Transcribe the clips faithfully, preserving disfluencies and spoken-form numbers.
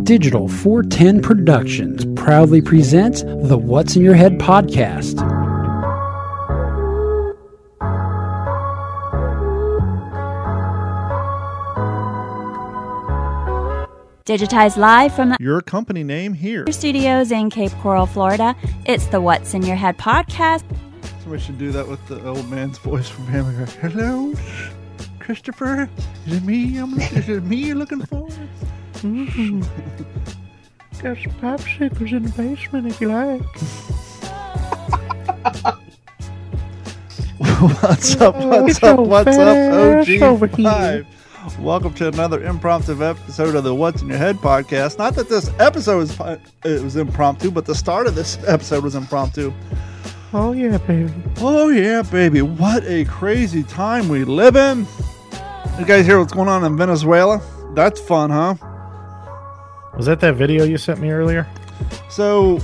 Digital four ten Productions proudly presents the What's in Your Head podcast. Digitized live from the Your company name here. studios in Cape Coral, Florida. It's the What's in Your Head podcast. Somebody should do that with the old man's voice from Family Guy. Hello, Christopher. Is it me? I'm, is it me you're looking for? Mm-hmm. Got some popsicles in the basement if you like. What's up? What's up? What's up? O G five. Welcome to another impromptu episode of the What's in Your Head podcast. Not that this episode was it was impromptu, but the start of this episode was impromptu. Oh yeah, baby. Oh yeah, baby. What a crazy time we live in. You guys hear what's going on in Venezuela? That's fun, huh? Was that that video you sent me earlier? So,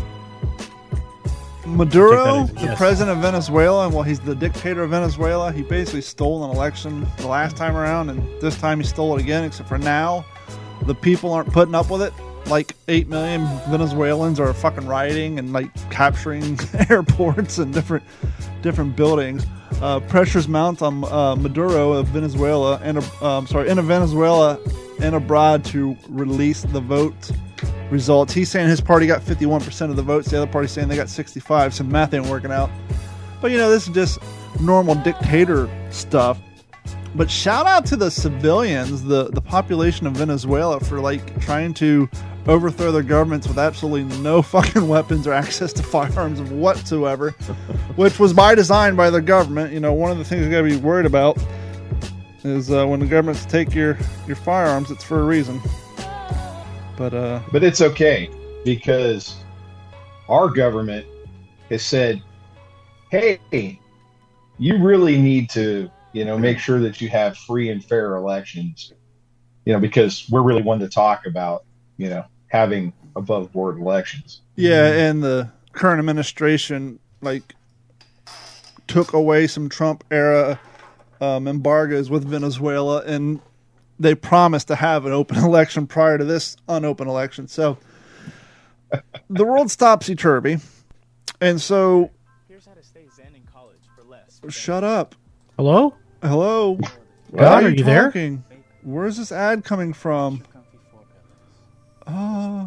Maduro, is, the yes. president of Venezuela, well, he's the dictator of Venezuela. He basically stole an election the last time around, and this time he stole it again, except for now, the people aren't putting up with it. Like, eight million Venezuelans are fucking rioting and, like, capturing airports and different different buildings. Uh, pressures mount on uh, Maduro of Venezuela, and uh, I'm sorry, in Venezuela and abroad to release the vote results. He's saying his party got fifty-one percent of the votes. The other party's saying they got sixty-five. Some math ain't working out. But, you know, this is just normal dictator stuff. But shout out to the civilians, the, the population of Venezuela, for, like, trying to overthrow their governments with absolutely no fucking weapons or access to firearms whatsoever, which was by design by the government. You know, one of the things you got to be worried about is uh, when the governments take your, your firearms, it's for a reason. But uh, but it's okay, because our government has said, hey, you really need to, you know, make sure that you have free and fair elections, you know, because we're really one to talk about, you know, having above board elections. Yeah, and the current administration, like, took away some Trump era um, embargoes with Venezuela, and they promised to have an open election prior to this unopened election. So the world's topsy-turvy. And so... Here's how to stay zen in college for less. Shut up. Hello? Hello? God, are you there? talking? Where's this ad coming from? Oh,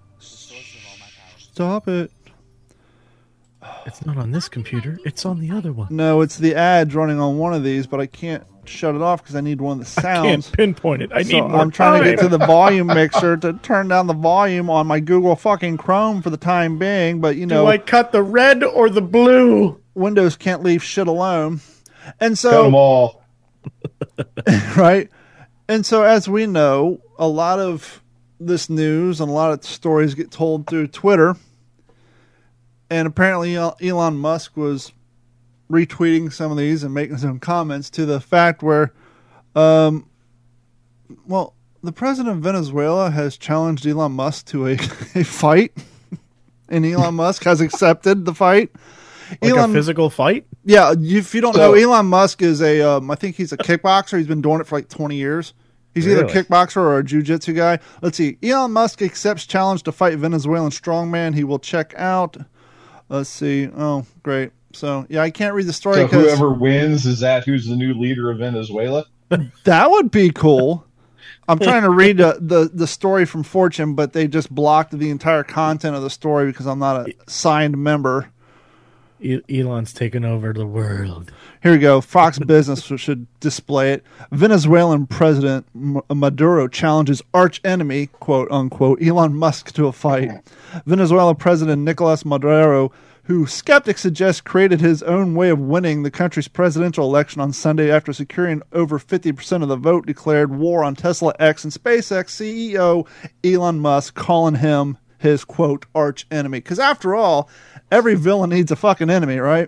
stop it. It's not on this computer. It's on the other one. No, it's the ads running on one of these, but I can't shut it off because I need one of the sounds. I can't pinpoint it. I so need more I'm trying time. to get to the volume mixer to turn down the volume on my Google fucking Chrome for the time being, but you know, Do I cut the red or the blue? Windows can't leave shit alone. And so, Cut them all. right? And so, as we know, a lot of this news and a lot of stories get told through Twitter. And apparently Elon Musk was retweeting some of these and making some comments to the fact where, um, well, the president of Venezuela has challenged Elon Musk to a, a fight. And Elon Musk has accepted the fight. Like Elon, a physical fight? Yeah, if you don't So- know, Elon Musk is a, um, I think he's a kickboxer. He's been doing it for like twenty years. He's either a Really? kickboxer or a jiu-jitsu guy. Let's see. Elon Musk accepts challenge to fight Venezuelan strongman. He will check out. Let's see. Oh, great. So, yeah, I can't read the story. So 'cause whoever wins, is that who's the new leader of Venezuela? that would be cool. I'm trying to read uh, the, the story from Fortune, but they just blocked the entire content of the story because I'm not a signed member. E- Elon's taken over the world. Here we go. Fox Business should display it. Venezuelan President M- Maduro challenges arch enemy, quote unquote, Elon Musk to a fight. Venezuela President Nicolas Maduro, who skeptics suggest created his own way of winning the country's presidential election on Sunday after securing over fifty percent of the vote, declared war on Tesla X and SpaceX C E O Elon Musk, calling him his, quote, arch enemy. Because after all, every villain needs a fucking enemy, right?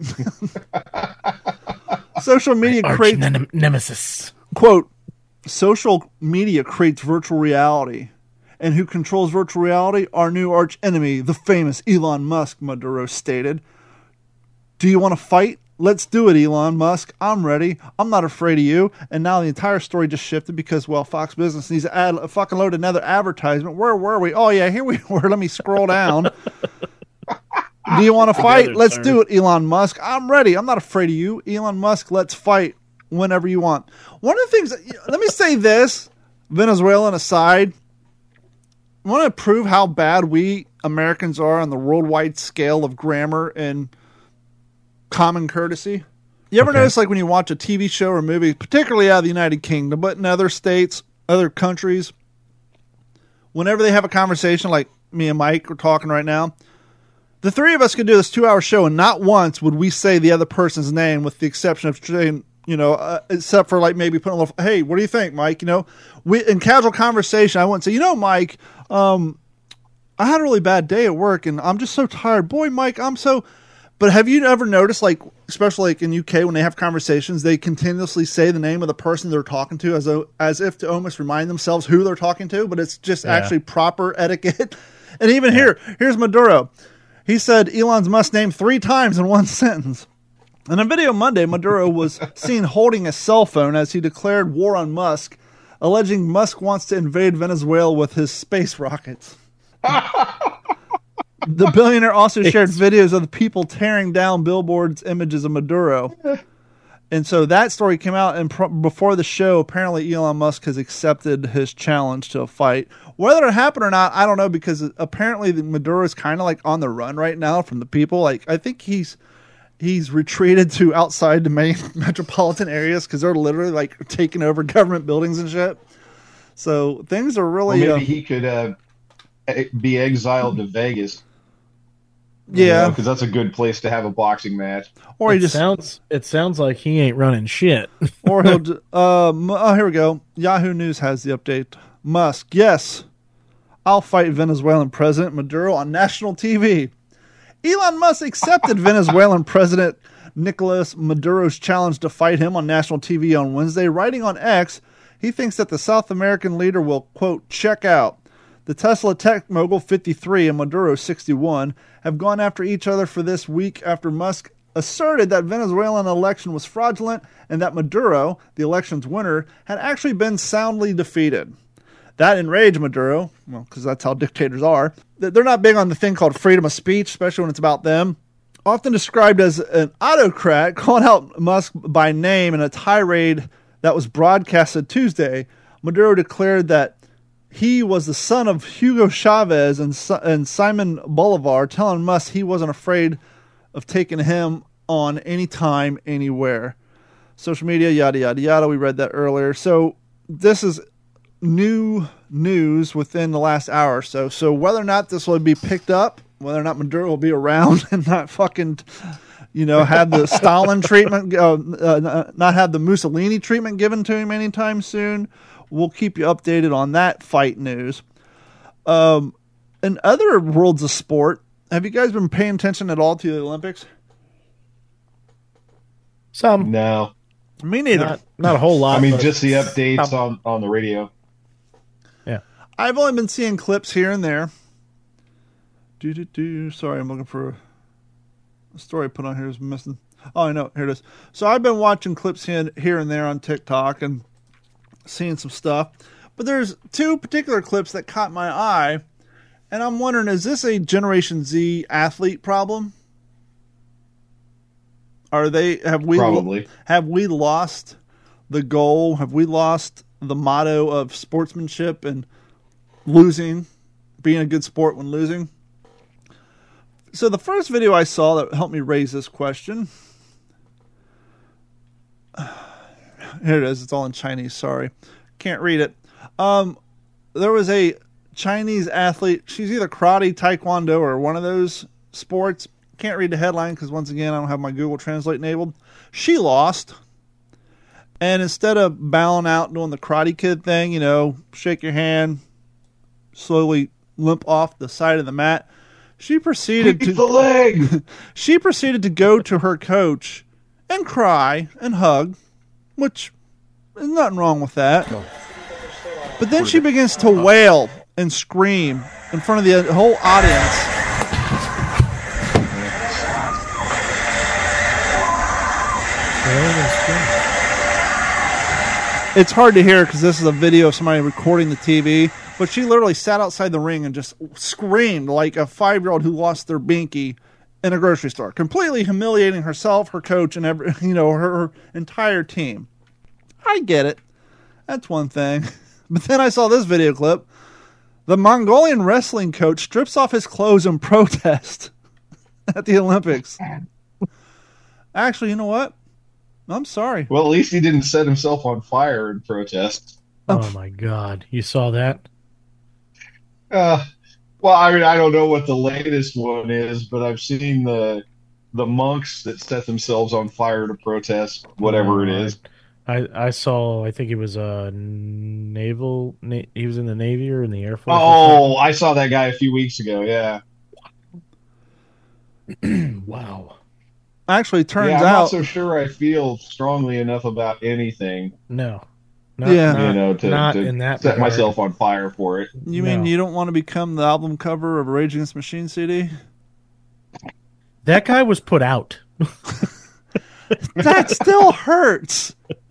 Social media Arch creates, nem- nemesis. quote, social media creates virtual reality. And who controls virtual reality? Our new arch enemy, the famous Elon Musk, Maduro stated. Do you want to fight? let's do it, Elon Musk. I'm ready. I'm not afraid of you. And now the entire story just shifted because, well, Fox Business needs to add a fucking load another advertisement. Where were we? Oh, yeah, here we were. Let me scroll down. Do you want to fight? Let's turn. do it, Elon Musk. I'm ready. I'm not afraid of you. Elon Musk, let's fight whenever you want. One of the things, let me say this, Venezuelan aside, I want to prove how bad we Americans are on the worldwide scale of grammar and common courtesy. You ever okay. notice, like, when you watch a T V show or movie, particularly out of the United Kingdom, but in other states, other countries, whenever they have a conversation like me and Mike are talking right now, the three of us could do this two-hour show, and not once would we say the other person's name, with the exception of saying, you know, uh, except for like maybe putting a little, hey, what do you think, Mike? You know, we in casual conversation, I wouldn't say, you know, Mike, um, I had a really bad day at work, and I'm just so tired. Boy, Mike, I'm so. But have you ever noticed, like, especially like in U K when they have conversations, they continuously say the name of the person they're talking to as a, as if to almost remind themselves who they're talking to, but it's just yeah. actually proper etiquette. And even yeah. here, here's Maduro. He said Elon Musk's name three times in one sentence. In a video Monday, Maduro was seen holding a cell phone as he declared war on Musk, alleging Musk wants to invade Venezuela with his space rockets. The billionaire also shared videos of the people tearing down billboards, images of Maduro. And so that story came out, and pro- before the show, apparently Elon Musk has accepted his challenge to a fight. Whether it happened or not, I don't know, because apparently Maduro is kind of like on the run right now from the people. Like, I think he's he's retreated to outside the main metropolitan areas because they're literally like taking over government buildings and shit. So things are really. Well, maybe uh, he could uh, be exiled to Vegas. Yeah, because you know, that's a good place to have a boxing match. Or he it just sounds. It sounds like he ain't running shit. Or he'll. d- Um, oh, here we go. Yahoo News has the update. Musk, yes, I'll fight Venezuelan President Maduro on national T V. Elon Musk accepted Venezuelan President Nicolas Maduro's challenge to fight him on national T V on Wednesday, writing on X, he thinks that the South American leader will, quote, check out. The Tesla tech mogul, fifty-three, and Maduro, sixty-one, have gone after each other for this week after Musk asserted that Venezuelan election was fraudulent and that Maduro, the election's winner, had actually been soundly defeated. That enraged Maduro, well, because that's how dictators are. They're not big on the thing called freedom of speech, especially when it's about them. Often described as an autocrat, calling out Musk by name in a tirade that was broadcasted Tuesday, Maduro declared that he was the son of Hugo Chavez and, and Simon Bolivar, telling Musk he wasn't afraid of taking him on anytime, anywhere. Social media, yada, yada, yada. We read that earlier. So this is new news within the last hour or so. So whether or not this will be picked up, whether or not Maduro will be around and not fucking, you know, have the Stalin treatment, uh, uh, not have the Mussolini treatment given to him anytime soon, we'll keep you updated on that fight news. Um, in other worlds of sport, have you guys been paying attention at all to the Olympics? Some. No. Me neither. Not, not a whole lot. I mean, just the updates on, on the radio. Yeah. I've only been seeing clips here and there. Do, do, do. Sorry, I'm looking for a story I put on here is missing. Oh, I know. Here it is. So I've been watching clips here, here and there on TikTok and seeing some stuff. But there's two particular clips that caught my eye. And I'm wondering, is this a Generation Z athlete problem? Are they, have we, Probably. have we lost the goal? Have we lost the motto of sportsmanship and losing, being a good sport when losing? So the first video I saw that helped me raise this question, here it is. It's all in Chinese. Sorry. Can't read it. Um, there was a Chinese athlete. She's either karate, taekwondo, or one of those sports. Can't read the headline because, once again, I don't have my Google Translate enabled. She lost. And instead of bowing out doing the Karate Kid thing, you know, shake your hand, slowly limp off the side of the mat, she proceeded Keep to the leg. she proceeded to go to her coach and cry and hug, which there's nothing wrong with that. But then she begins to wail and scream in front of the whole audience. yelling and screaming. It's hard to hear because this is a video of somebody recording the T V, but she literally sat outside the ring and just screamed like a five-year-old who lost their binky in a grocery store, completely humiliating herself, her coach, and every, you know, her, her entire team. I get it. That's one thing. But then I saw this video clip. The Mongolian wrestling coach strips off his clothes in protest at the Olympics. Actually, you know what? I'm sorry. Well, at least he didn't set himself on fire in protest. Oh, my God. You saw that? Uh, well, I mean, I don't know what the latest one is, but I've seen the the monks that set themselves on fire to protest whatever it is. I, I saw, I think it was a naval, na- he was in the Navy or in the Air Force. Oh, I saw that guy a few weeks ago, yeah. Wow. Actually, it turns yeah, I'm out... not so sure I feel strongly enough about anything. No. Not, yeah. Not, you know, to, not to in that set regard. myself on fire for it. You No. mean you don't want to become the album cover of a Rage Against the Machine C D? That guy was put out. That still hurts.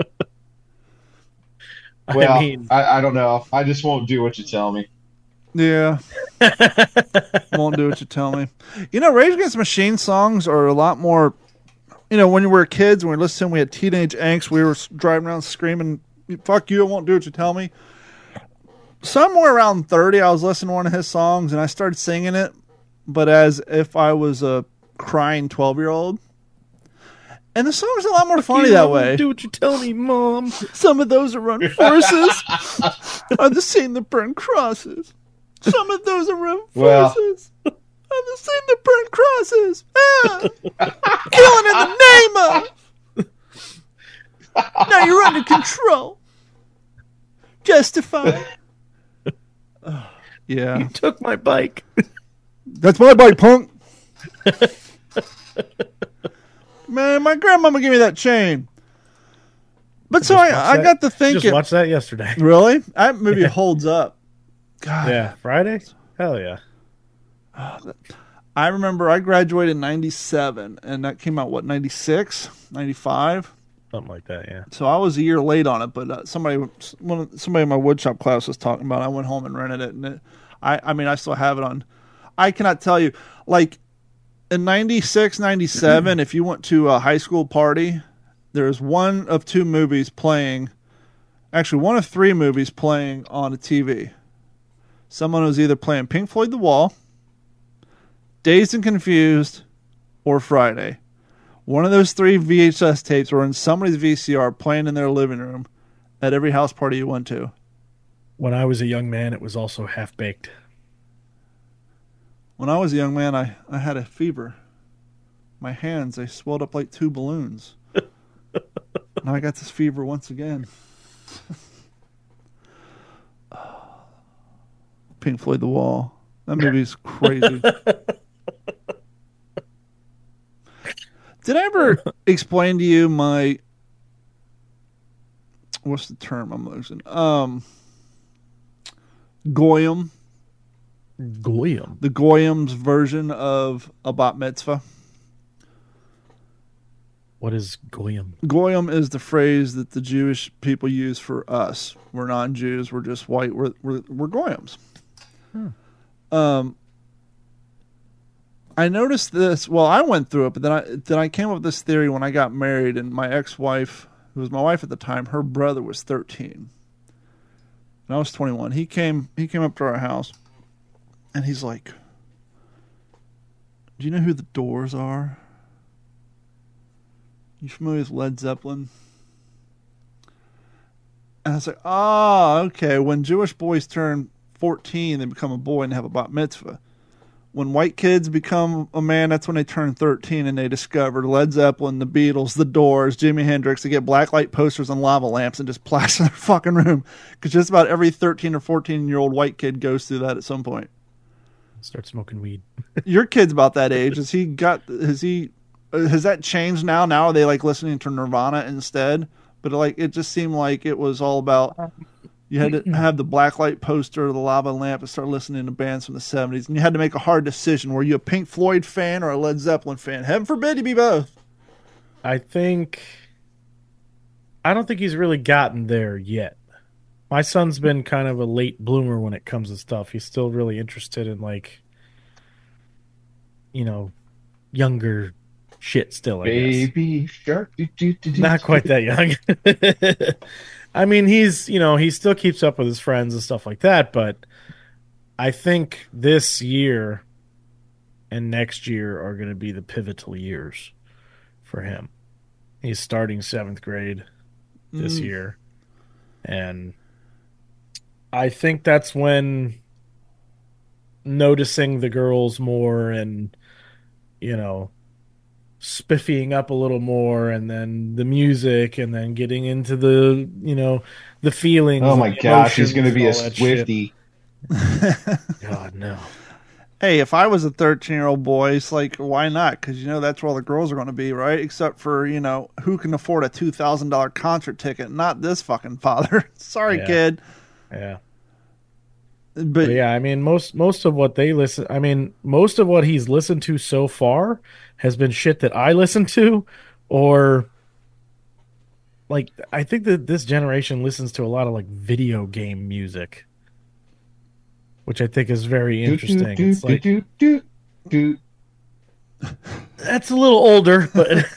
Well, I mean, I, I don't know. I just won't do what you tell me. Yeah. Won't do what you tell me. You know, Rage Against the Machine songs are a lot more, you know, when we were kids, when we listened, we had teenage angst, we were driving around screaming, fuck you, I won't do what you tell me. Somewhere around thirty, I was listening to one of his songs, and I started singing it, but as if I was a crying twelve-year-old. And the song's a lot more funny you that won't way. Do what you tell me, Mom. Some of those that run forces are the same that burn crosses. Some of those that run Well. forces are the same that burn crosses. Ah, killing in the name of. Now you're under control. Justified. Uh, yeah. You took my bike. That's my bike, punk. Man, my grandmama gave me that chain. But so Just watched I, I that- got to thinking. Just watched that yesterday. Really? That movie holds up. God. Yeah, Friday? Hell yeah. I remember I graduated in ninety-seven, and that came out, what, ninety-six, ninety-five? Something like that, yeah. So I was a year late on it, but uh, somebody one of, somebody in my woodshop class was talking about it. I went home and rented it, and it, I, I mean, I still have it on. I cannot tell you, like, in ninety-six, ninety-seven, if you went to a high school party, there's one of two movies playing, actually one of three movies playing on a T V. Someone was either playing Pink Floyd The Wall, Dazed and Confused, or Friday. One of those three V H S tapes were in somebody's V C R playing in their living room at every house party you went to. When I was a young man, it was also Half-Baked. When I was a young man, I, I had a fever. My hands, they swelled up like two balloons. Now I got this fever once again. Pink Floyd The Wall. That movie's crazy. Did I ever explain to you my... What's the term I'm using? Um, Goyim. Goyim. The Goyim's version of a bat mitzvah. What is Goyim? Goyim is the phrase that the Jewish people use for us. We're non-Jews. We're just white. We're we're, we're Goyims. Hmm. Um, I noticed this. Well, I went through it, but then I then I came up with this theory when I got married, and my ex-wife, who was my wife at the time, her brother was thirteen, and I was twenty-one. He came he came up to our house, and he's like, "Do you know who the Doors are? You familiar with Led Zeppelin?" And I was like, "Oh, okay. When Jewish boys turn fourteen, they become a boy and have a bat mitzvah. When white kids become a man, that's when they turn thirteen and they discover Led Zeppelin, the Beatles, the Doors, Jimi Hendrix. They get blacklight posters and lava lamps and just plaster their fucking room. Because just about every thirteen or fourteen-year-old white kid goes through that at some point." Start smoking weed. Your kid's about that age. Has he got, has he, has that changed now? Now are they like listening to Nirvana instead? But like, it just seemed like it was all about, you had to have the blacklight poster, the lava lamp, and start listening to bands from the seventies. And you had to make a hard decision. Were you a Pink Floyd fan or a Led Zeppelin fan? Heaven forbid you be both. I think I don't think he's really gotten there yet. My son's been kind of a late bloomer when it comes to stuff. He's still really interested in, like, you know, younger shit still, I Baby guess. shark. Do, do, do, do, Not quite that young. I mean, he's, you know, he still keeps up with his friends and stuff like that, but I think this year and next year are going to be the pivotal years for him. He's starting seventh grade this Mm. year, and I think that's when noticing the girls more and, you know, spiffying up a little more, and then the music, and then getting into the, you know, the feelings. Oh my and the gosh, he's emotions going to be a and all that shit. Swiftie. God, no. Hey, if I was a thirteen-year-old boy, it's like, why not? Because, you know, that's where all the girls are going to be, right? Except for, you know, who can afford a two thousand dollars concert ticket? Not this fucking father. Sorry, Yeah. kid. Yeah. But, But yeah, I mean, most most of what they listen, I mean, most of what he's listened to so far has been shit that I listen to, or like, I think that this generation listens to a lot of like video game music, which I think is very interesting. Do, It's do, like, do, do, do. that's a little older, but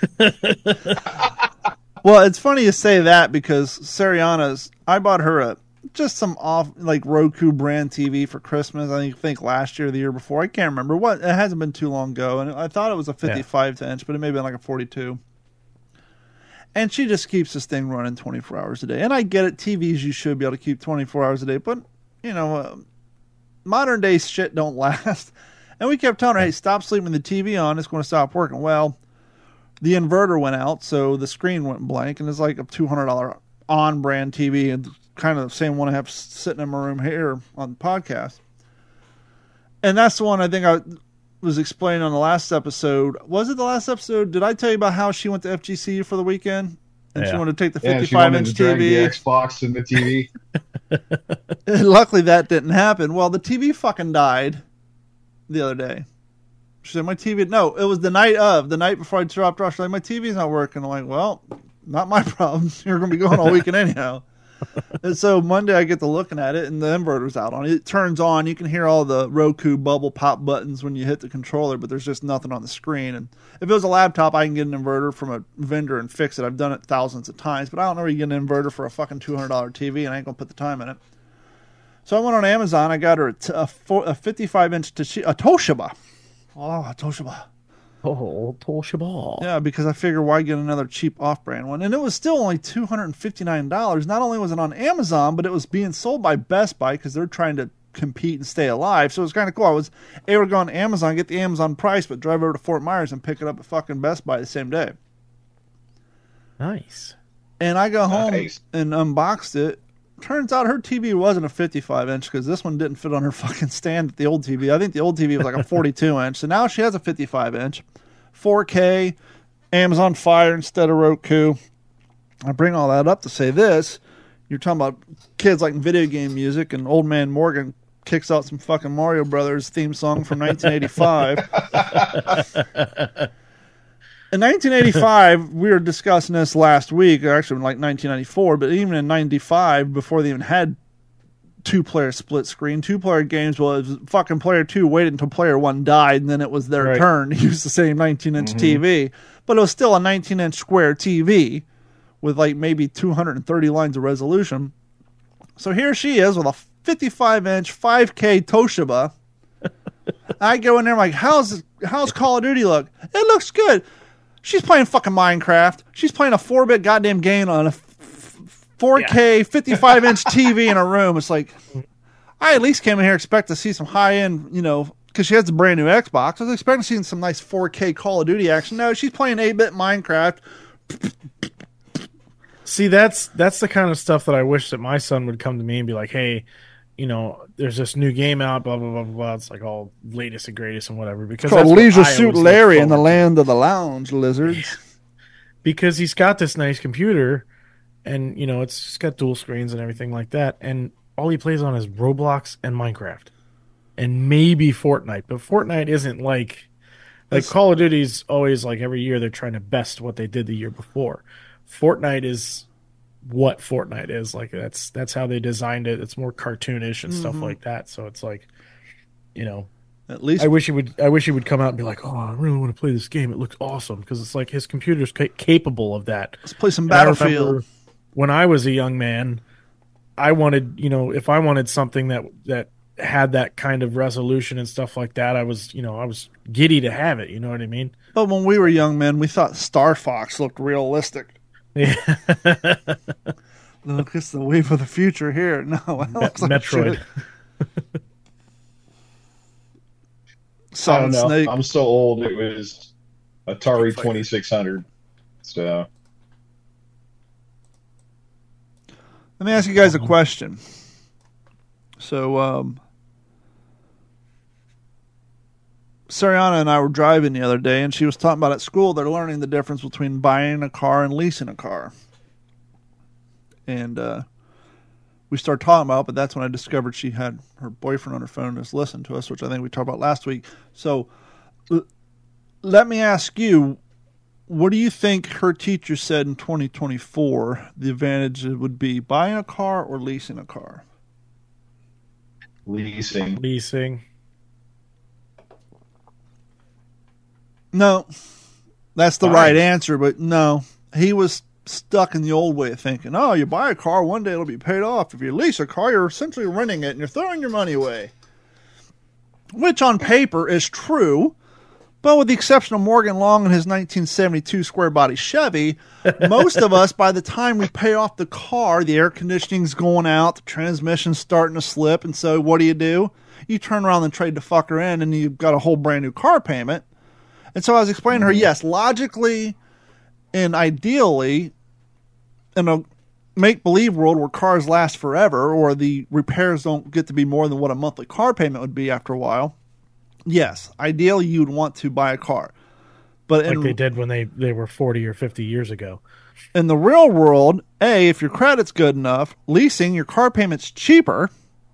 well, it's funny you say that because Sariana's, I bought her a just some off like Roku brand T V for Christmas. I think, think last year or the year before. I can't remember what. It hasn't been too long ago, and I thought it was a fifty-five inch, but it may have been like a forty-two. And she just keeps this thing running twenty-four hours a day. And I get it, T Vs you should be able to keep twenty-four hours a day, but you know, uh, modern day shit don't last. And we kept telling her, "Hey, stop sleeping the T V on. It's going to stop working." Well, the inverter went out, so the screen went blank, and it's like a two hundred dollars on-brand T V, and kind of the same one I have sitting in my room here on the podcast. And that's the one I think I was explaining on the last episode. Was it the last episode? Did I tell you about how she went to F G C U for the weekend? And Yeah. she wanted to take the Yeah, she fifty-five wanted inch to drag T V. the Xbox and the T V. Luckily, that didn't happen. Well, the T V fucking died the other day. She said, my T V... No, it was the night of. The night before I dropped off. She's like, my T V's not working. I'm like, well, not my problem. You're going to be going all weekend anyhow. And so Monday I get to looking at it, and the inverter's out on it. It turns on. You can hear all the Roku bubble pop buttons when you hit the controller, but there's just nothing on the screen. And if it was a laptop, I can get an inverter from a vendor and fix it. I've done it thousands of times, but I don't know where you get an inverter for a fucking two hundred dollars T V, and I ain't going to put the time in it. So I went on Amazon. I got her a, t- a, four, a fifty-five inch Toshi- a Toshiba. Oh, a Toshiba. oh, Toshiba. Yeah, because I figure why get another cheap off-brand one? And it was still only two hundred fifty-nine dollars. Not only was it on Amazon, but it was being sold by Best Buy because they're trying to compete and stay alive. So it was kind of cool. I was able to go on Amazon, get the Amazon price, but drive over to Fort Myers and pick it up at fucking Best Buy the same day. Nice. And I go home Nice. and unboxed it. Turns out her T V wasn't a fifty-five inch because this one didn't fit on her fucking stand at the old T V. I think the old T V was like a forty-two inch. So now she has a fifty-five inch, four K, Amazon Fire instead of Roku. I bring all that up to say this. You're talking about kids like video game music, and old man Morgan kicks out some fucking Mario Brothers theme song from nineteen eighty-five. In nineteen eighty-five, we were discussing this last week, or actually in like nineteen ninety-four, but even in ninety-five, before they even had two-player split screen, two-player games was fucking player two waited until player one died, and then it was their Right. turn to use the same nineteen inch Mm-hmm. T V. But it was still a nineteen inch square T V with like maybe two hundred thirty lines of resolution. So here she is with a fifty-five inch five K Toshiba. I go in there, I'm like, how's how's Call of Duty look? It looks good. She's playing fucking Minecraft. She's playing a four-bit goddamn game on a four K fifty-five inch T V in her room. It's like, I at least came in here expect to see some high-end, you know, because she has a brand new Xbox. I was expecting to see some nice four K Call of Duty action. No, she's playing eight-bit Minecraft. See, that's that's the kind of stuff that I wish that my son would come to me and be like, hey, you know, there's this new game out, blah, blah, blah, blah, blah. It's like all latest and greatest and whatever. Because Called that's what Leisure I Suit always look Larry in the forward to. land of the lounge lizards. Because he's got this nice computer and, you know, it's just got dual screens and everything like that. And all he plays on is Roblox and Minecraft and maybe Fortnite. But Fortnite isn't like, like It's- Call of Duty's always like every year they're trying to best what they did the year before. Fortnite is what Fortnite is. Like that's that's how they designed it. It's more cartoonish and mm-hmm. stuff like that. So it's like, you know, at least I wish he would. I wish he would come out and be like, "Oh, I really want to play this game. It looks awesome." Because it's like his computer's ca- capable of that. Let's play some And Battlefield. I when I was a young man, I wanted, you know, if I wanted something that that had that kind of resolution and stuff like that, I was, you know, I was giddy to have it. You know what I mean? But when we were young men, we thought Star Fox looked realistic. Yeah. Look, it's the wave of the future here. No, it looks like Metroid. shit. Solid Snake. I'm so old. It was Atari twenty-six hundred. So let me ask you guys a question. So, um, Sariana and I were driving the other day, and she was talking about at school they're learning the difference between buying a car and leasing a car. And uh, we started talking about it, but that's when I discovered she had her boyfriend on her phone and was listening to us, which I think we talked about last week. So l- let me ask you, what do you think her teacher said in twenty twenty-four the advantage would be, buying a car or leasing a car? Leasing. Leasing. No, that's the Buying. right answer, but no. He was stuck in the old way of thinking, oh, you buy a car, one day it'll be paid off. If you lease a car, you're essentially renting it and you're throwing your money away. Which on paper is true, but with the exception of Morgan Long and his nineteen seventy-two square body Chevy, most of us, by the time we pay off the car, the air conditioning's going out, the transmission's starting to slip, and so what do you do? You turn around and trade the fucker in, and you've got a whole brand new car payment. And so I was explaining to her, yes, logically and ideally, in a make-believe world where cars last forever or the repairs don't get to be more than what a monthly car payment would be after a while, yes, ideally you'd want to buy a car. But like in, they did when they, they were forty or fifty years ago. In the real world, A, if your credit's good enough, leasing, your car payment's cheaper.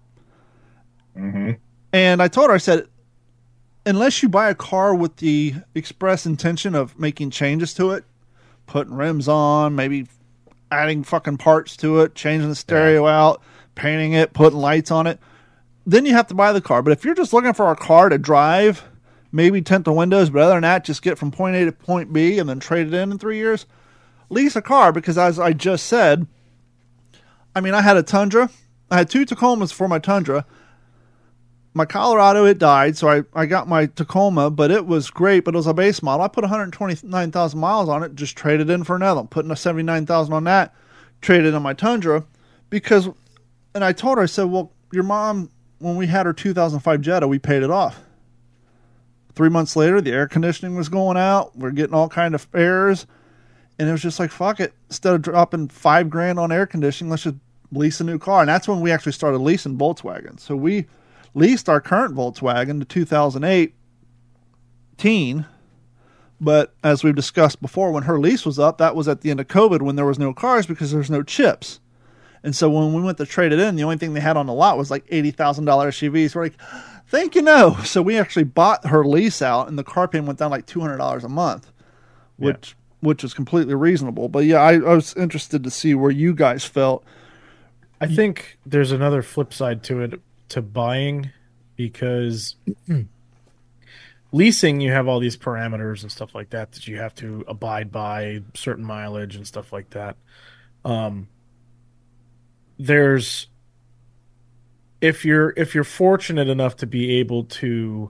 Mm-hmm. And I told her, I said, unless you buy a car with the express intention of making changes to it, putting rims on, maybe adding fucking parts to it, changing the stereo yeah. out, painting it, putting lights on it, then you have to buy the car. But if you're just looking for a car to drive, maybe tint the windows, but other than that, just get from point A to point B and then trade it in in three years, lease a car. Because as I just said, I mean, I had a Tundra. I had two Tacomas for my Tundra. My Colorado, it died, so I, I got my Tacoma, but it was great, but it was a base model. I put one hundred twenty-nine thousand miles on it, just traded in for another one. Putting a seventy-nine thousand on that, traded in my Tundra, because, and I told her, I said, well, your mom, when we had her two thousand five Jetta, we paid it off. Three months later, the air conditioning was going out. We're getting all kind of errors, and it was just like, fuck it. Instead of dropping five grand on air conditioning, let's just lease a new car. And that's when we actually started leasing Volkswagens. So we leased our current Volkswagen to two thousand eight teen, but as we've discussed before, when her lease was up, that was at the end of COVID when there was no cars because there's no chips. And so when we went to trade it in, the only thing they had on the lot was like eighty thousand dollars S U Vs. We're like, thank you, no. So we actually bought her lease out, and the car payment went down like two hundred dollars a month, which yeah. which is completely reasonable. But yeah, I, I was interested to see where you guys felt. I think there's another flip side to it, to buying, because leasing, you have all these parameters and stuff like that that you have to abide by, certain mileage and stuff like that. Um, there's if you're if you're fortunate enough to be able to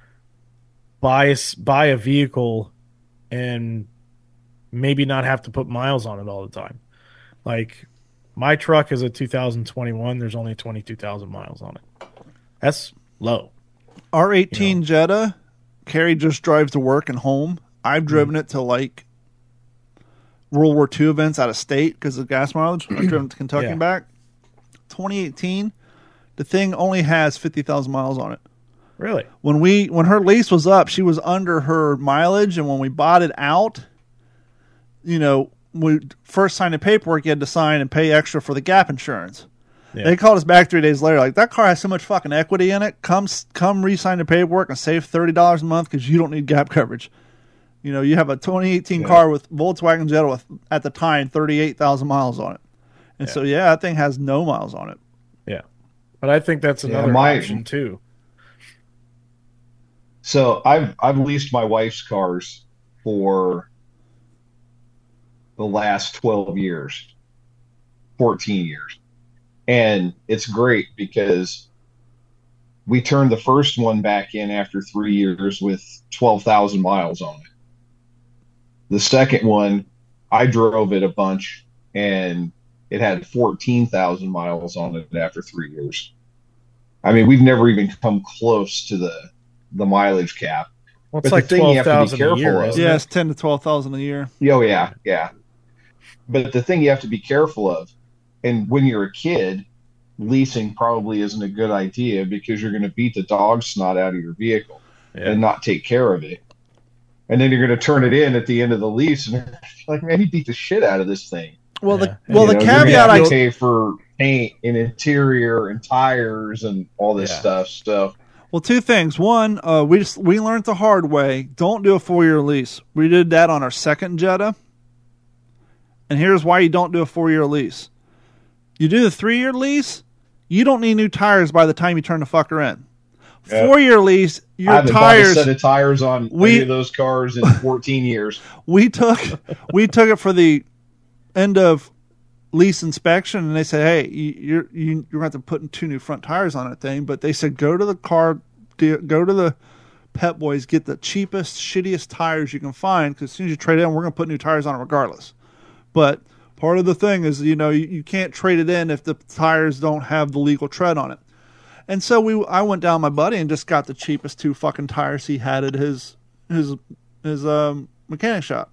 buy buy a vehicle and maybe not have to put miles on it all the time, like my truck is a two thousand twenty-one. There's only twenty-two thousand miles on it. That's low. R eighteen you know? Jetta, Carrie just drives to work and home. I've driven mm. it to like World War Two events out of state because of gas mileage. I've driven to Kentucky yeah. and back. twenty eighteen, the thing only has fifty thousand miles on it. Really? When we when her lease was up, she was under her mileage, and when we bought it out, you know, we first signed the paperwork, you had to sign and pay extra for the gap insurance. Yeah. They called us back three days later, like, that car has so much fucking equity in it. Come, come re-sign the paperwork and save thirty dollars a month because you don't need gap coverage. You know, you have a twenty eighteen yeah. car with Volkswagen Jetta with, at the time, thirty-eight thousand miles on it. And Yeah. so, yeah, that thing has no miles on it. Yeah. But I think that's Yeah, another my- option too. So I've I've leased my wife's cars for the last twelve years, fourteen years. And it's great because we turned the first one back in after three years with twelve thousand miles on it. The second one, I drove it a bunch and it had fourteen thousand miles on it after three years. I mean, we've never even come close to the, the mileage cap. Well, it's But the like thing you twelve have to be thousand a careful year, of- isn't Yeah, it? it's ten to twelve thousand a year. Oh, yeah, yeah. But the thing you have to be careful of, and when you're a kid, leasing probably isn't a good idea because you're going to beat the dog snot out of your vehicle Yeah. and not take care of it. And then you're going to turn it in at the end of the lease, and you're like, man, he beat the shit out of this thing. Well, Yeah. the well You the know, you're gonna caveat have to I pay for paint and interior and tires and all this Yeah. stuff. So well two things. One, uh, we just we learned the hard way. Don't do a four year lease. We did that on our second Jetta, and here's why you don't do a four year lease. You do the three year lease, you don't need new tires by the time you turn the fucker in. Yeah. Four year lease, your I haven't tires. bought a set of tires on We- any of those cars in fourteen years. we took we took it for the end of lease inspection, and they said, hey, you, you're you, you're going to have to put two new front tires on that thing. But they said, go to the car de- go to the Pep Boys, get the cheapest shittiest tires you can find, because as soon as you trade it in, we're going to put new tires on it regardless. But part of the thing is, you know, you, you can't trade it in if the tires don't have the legal tread on it. And so we I went down my buddy and just got the cheapest two fucking tires he had at his his his um mechanic shop.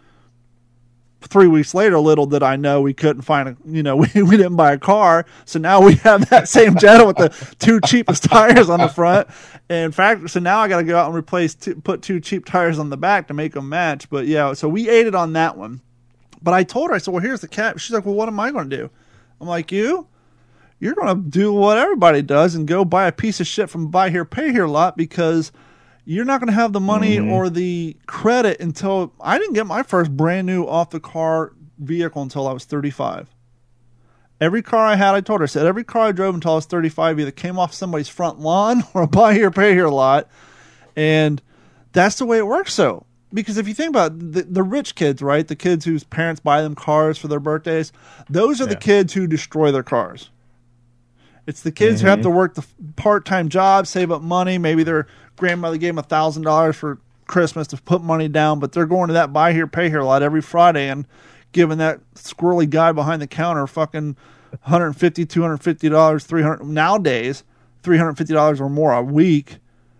Three weeks later, little did I know we couldn't find a, you know, we, we didn't buy a car. So now we have that same Jetta with the two cheapest tires on the front. And in fact, so now I got to go out and replace, two, put two cheap tires on the back to make them match. But yeah, so we ate it on that one. But I told her, I said, well, here's the cap. She's like, well, what am I going to do? I'm like, you? You're going to do what everybody does and go buy a piece of shit from buy here, pay here lot, because you're not going to have the money Mhm. or the credit until I didn't get my first brand new off the car vehicle until I was thirty-five. Every car I had, I told her, I said, every car I drove until I was thirty-five either came off somebody's front lawn or a buy here, pay here lot. And that's the way it works. So, because if you think about it, the, the rich kids, right? The kids whose parents buy them cars for their birthdays, those are the Yeah. kids who destroy their cars. It's the kids who have to work the part-time job, save up money. Maybe their grandmother gave them a thousand dollars for Christmas to put money down, but they're going to that buy here, pay here lot every Friday and giving that squirrely guy behind the counter fucking one hundred fifty dollars, two hundred fifty dollars, three hundred dollars nowadays, three hundred fifty dollars or more a week.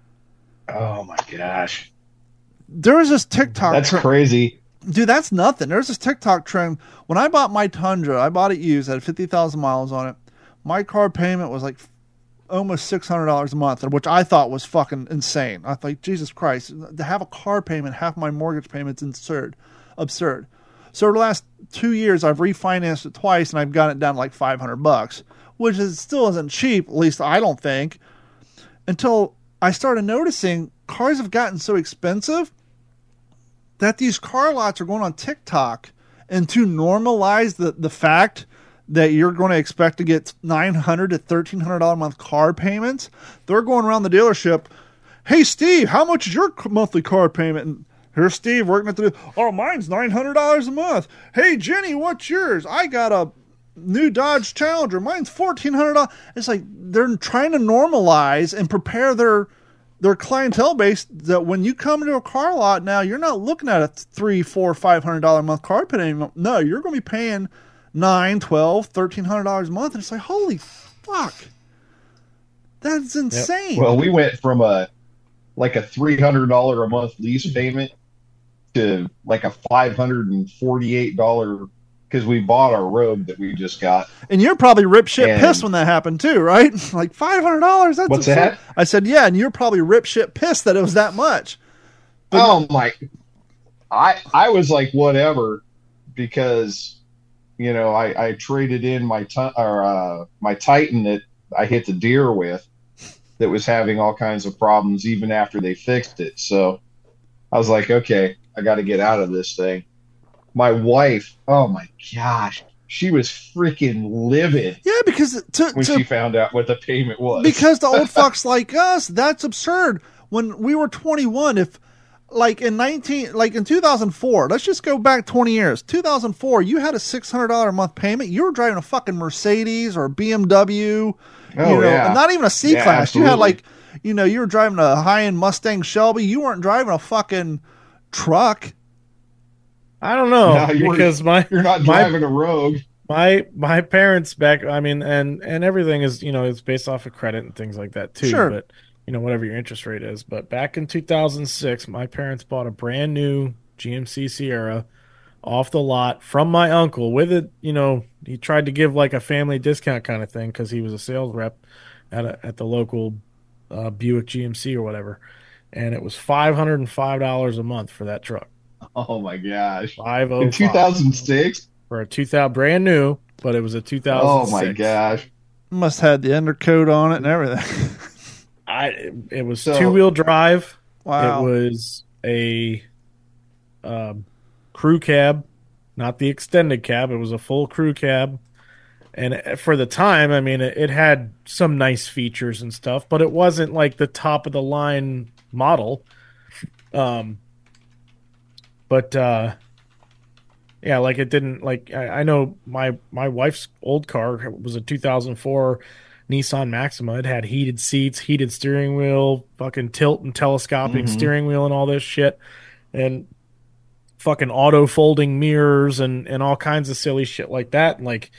Oh my gosh, There was this TikTok that's trend. crazy. Dude, that's nothing. There's this TikTok trend. When I bought my Tundra, I bought it used, it had fifty thousand miles on it. My car payment was like almost six hundred dollars a month, which I thought was fucking insane. I thought, Jesus Christ, to have a car payment, half my mortgage payment's absurd. Absurd. So over the last two years, I've refinanced it twice, and I've gotten it down to like five hundred bucks, which is still isn't cheap, at least I don't think, until I started noticing cars have gotten so expensive that these car lots are going on TikTok, and to normalize the, the fact that you're going to expect to get nine hundred dollars to thirteen hundred dollars a month car payments, they're going around the dealership, hey, Steve, how much is your monthly car payment? And here's Steve working at the, oh, mine's nine hundred dollars a month. Hey, Jenny, what's yours? I got a new Dodge Challenger. Mine's fourteen hundred dollars. It's like they're trying to normalize and prepare their their clientele base that when you come into a car lot now, you're not looking at a three, four, five hundred dollar a month car payment anymore. No, you're going to be paying nine, twelve, thirteen hundred dollars a month, and it's like, holy fuck, that's insane. Well, we went from a like a three hundred dollar a month lease payment to like a five hundred and forty eight dollar because we bought our Rogue that we just got. And you're probably rip shit And- pissed when that happened too, right? Like five hundred dollars. That's What's insane. that? I said, yeah, and you're probably rip shit pissed that it was that much. But- Oh my! I I was like whatever because you know I, I traded in my ti- or uh, my Titan that I hit the deer with that was having all kinds of problems even after they fixed it. So I was like, okay, I got to get out of this thing. My wife, oh my gosh, she was freaking livid. Yeah, because to, when to, she found out what the payment was. Because the old fucks like us, that's absurd. When we were twenty-one, if like in nineteen, like in two thousand four, let's just go back twenty years. two thousand four, you had a six hundred dollars a month payment. You were driving a fucking Mercedes or a B M W. Oh, you know, yeah. not even a C Yeah, class. absolutely. You had like, you know, you were driving a high end Mustang Shelby. You weren't driving a fucking truck. I don't know No, you're- because my You're not my- driving a Rogue. My my parents back, I mean, and and everything is, you know, it's based off of credit and things like that too. Sure. But you know, whatever your interest rate is. But back in two thousand six, my parents bought a brand new G M C Sierra off the lot from my uncle. With it, you know, he tried to give like a family discount kind of thing because he was a sales rep at a, at the local uh, Buick G M C or whatever, and it was five hundred and five dollars a month for that truck. Oh my gosh! Five oh In two thousand six. for a two thousand brand new, but it was a two thousand. Oh my gosh! Must have had the undercoat on it and everything. I it was So- two wheel drive. Wow. It was a um, crew cab, not the extended cab. It was a full crew cab, and for the time, I mean, it, it had some nice features and stuff, but it wasn't like the top of the line model. Um, but uh, yeah, like it didn't like I, I know my my wife's old car was a two thousand four Nissan Maxima. It had heated seats, heated steering wheel, fucking tilt and telescoping Mhm. steering wheel and all this shit, and fucking auto folding mirrors and and all kinds of silly shit like that. And like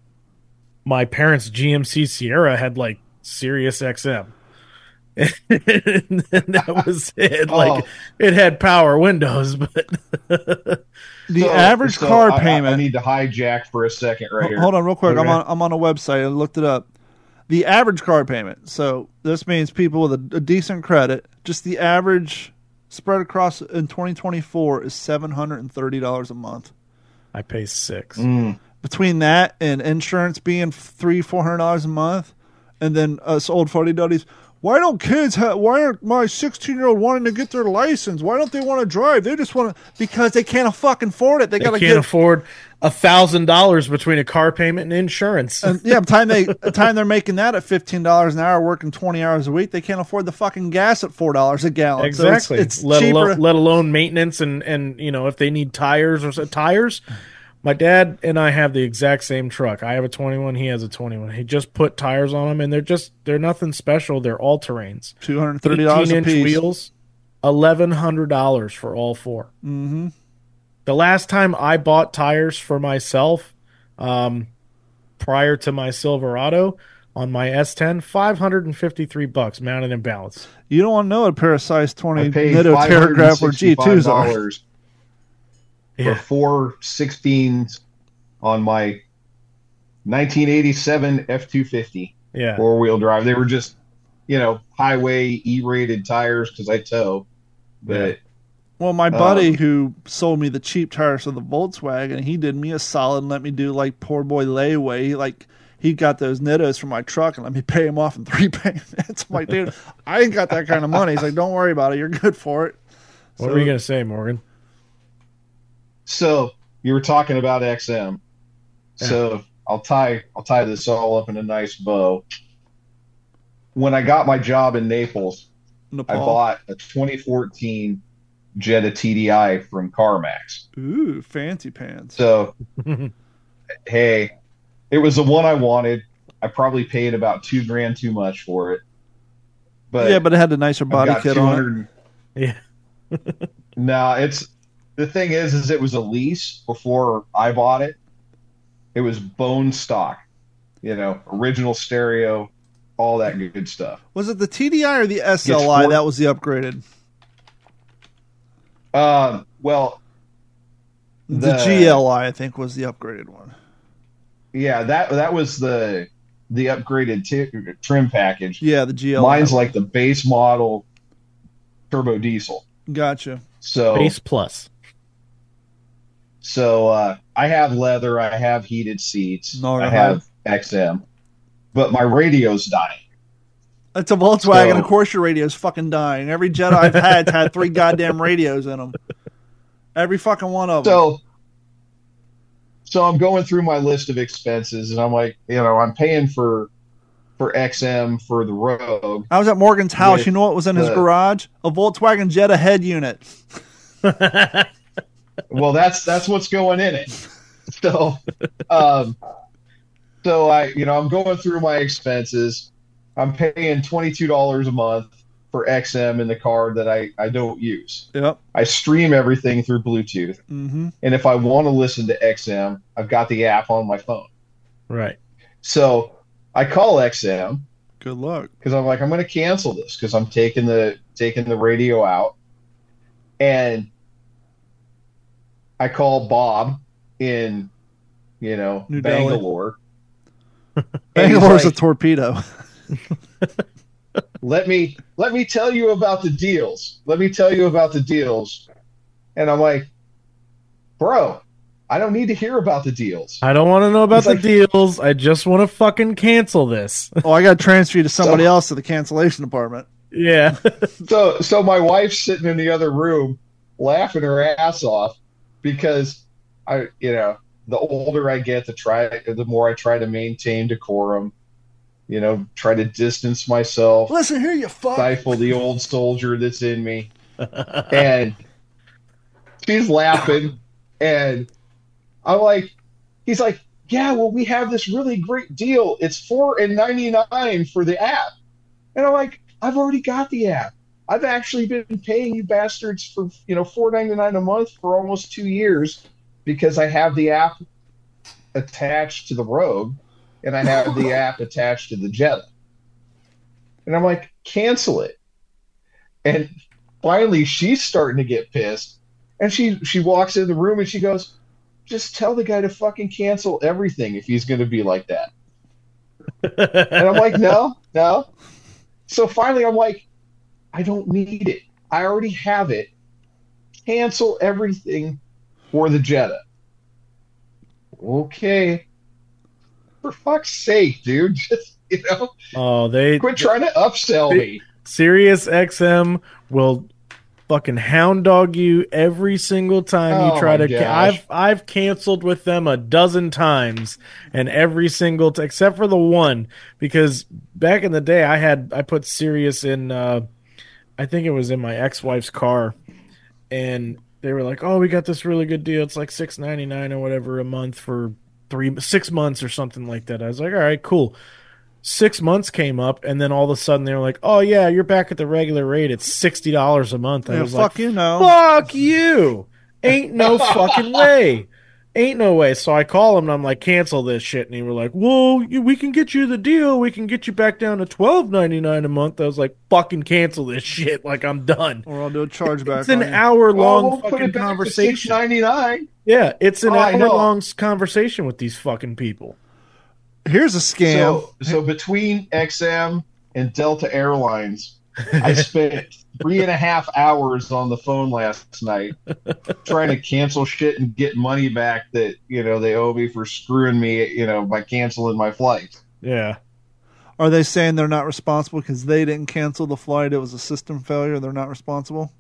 my parents' G M C Sierra had like Sirius X M. And that was it. Like Oh. it had power windows, but The So- average so car I- I- payment. I, need to hijack for a second right here. Hold on, real quick. I'm Okay. on. I'm on a website. I looked it up. The average car payment. So this means people with a, a decent credit. Just the average spread across in twenty twenty-four is seven hundred and thirty dollars a month. I pay six. Mm. Between that and insurance being three, four hundred dollars a month, and then us old fuddy duddies. Why don't kids have? Why aren't my sixteen year old wanting to get their license? Why don't they want to drive? They just want to because they can't fucking afford it. They, They gotta can't get. afford a thousand dollars between a car payment and insurance. And yeah, by the time they the time they're making that at fifteen dollars an hour, working twenty hours a week, they can't afford the fucking gas at four dollars a gallon. Exactly. So it's, it's let cheaper. alone let alone maintenance and and you know if they need tires or so, tires. My dad and I have the exact same truck. I have a twenty-one. He has a twenty-one. He just put tires on them, and they're just they're nothing special. They're all terrains. Two hundred and thirty dollars a inch piece. wheels, eleven hundred dollars for all four. Mm-hmm. The last time I bought tires for myself, um, prior to my Silverado on my S ten, five hundred and fifty-three bucks mounted and balanced. You don't want to know what a pair of size twenty I paid Nitto five hundred Terragrappler G twos are. dollars Yeah. for four sixteens on my nineteen eighty-seven F two fifty Yeah. four wheel drive. They were just, you know, highway E-rated tires because I tow. But Well, my buddy Um, who sold me the cheap tires of the Volkswagen, he did me a solid and let me do like poor boy layaway. He, like he got those Nittos for my truck and let me pay him off in three payments. I'm like, dude, I ain't got that kind of money. He's like, don't worry about it. You're good for it. What So- were you gonna say, Morgan? so you were talking about X M. So I'll tie I'll tie this all up in a nice bow. When I got my job in Naples, I Nepal. bought a twenty fourteen Jetta T D I from CarMax. Ooh, fancy pants. So, hey, it was the one I wanted. I probably paid about two grand too much for it. But yeah, but it had the nicer I've body got kit on it. two hundred. Yeah. No, it's the thing is, is it was a lease before I bought it. It was bone stock, you know, original stereo, all that good stuff. Was it the T D I or the S L I four- that was the upgraded? Um, well, The, The- G L I, I think, was the upgraded one. yeah, that that was the the upgraded t- trim package. Yeah, the G L I. Mine's like the base model turbo diesel. Gotcha. So Base plus. So uh, I have leather, I have heated seats, No, no, I have X M, but my radio's dying. It's a Volkswagen. So- of course, your radio's fucking dying. Every Jetta I've had had three goddamn radios in them. Every fucking one of them. So, so I'm going through my list of expenses, and I'm like, you know, I'm paying for for X M for the Rogue. I was at Morgan's house. You know what was in his the- garage? A Volkswagen Jetta head unit. Well, that's that's what's going in it. So, um, so I, you know, I'm going through my expenses. I'm paying twenty-two dollars a month for X M in the car that I, I don't use. Yep. I stream everything through Bluetooth. Mm-hmm. And if I want to listen to X M, I've got the app on my phone. Right. So I call X M Good luck. because I'm like, I'm going to cancel this because I'm taking the taking the radio out. And I call Bob in, you know, New Delhi. Bangalore. And he's Bangalore's like, a torpedo. let me let me tell you about the deals. Let me tell you about the deals. And I'm like, bro, I don't need to hear about the deals. I don't want to know about He's the like- deals. I just want to fucking cancel this. Oh, I got to transfer you to somebody So- else to the cancellation department. Yeah. So so my wife's sitting in the other room laughing her ass off because I you know, the older I get, the try the more I try to maintain decorum, you know, try to distance myself, Listen here, you fuck. stifle the old soldier that's in me. And she's laughing, and I'm like, he's like, yeah, well, we have this really great deal. It's four and ninety nine for the app, and I'm like, I've already got the app. I've actually been paying you bastards for you know four ninety nine a month for almost two years because I have the app attached to the Rogue, and I have the app attached to the Jetta. And I'm like, cancel it. And finally, she's starting to get pissed. And she, she walks in the room and she goes, just tell the guy to fucking cancel everything if he's going to be like that. And I'm like, no, no. So finally, I'm like, I don't need it. I already have it. Cancel everything for the Jetta. Okay. For fuck's sake, dude. Just, you know, Oh, they quit trying to upsell me. Sirius X M will fucking hound dog you every single time Oh, you try my to. Ca- gosh. I've I've canceled with them a dozen times, and every single t- except for the one because back in the day I had I put Sirius in. Uh, I think it was in my ex-wife's car, and they were like, "Oh, we got this really good deal. It's like six ninety nine or whatever a month for three six months or something like that." I was like, "All right, cool." Six months came up, and then all of a sudden they were like, "Oh yeah, you're back at the regular rate. It's sixty dollars a month." I Yeah, was fuck like, you, no. "Fuck you! Ain't no fucking way, ain't no way." So I call him and I'm like, "Cancel this shit." And he were like, "Well, you, we can get you the deal. We can get you back down to twelve ninety nine a month." I was like, "Fucking cancel this shit! Like I'm done." Or I'll do a chargeback. It's an on you. hour Well, long we'll put fucking it back to conversation. six ninety-nine. Yeah, it's an Oh, I hour know. long conversation with these fucking people. Here's a scam. So, so between X M and Delta Airlines, I spent three and a half hours on the phone last night trying to cancel shit and get money back that you know they owe me for screwing me, you know, by canceling my flight. Yeah. Are they saying they're not responsible because they didn't cancel the flight? It was a system failure. They're not responsible.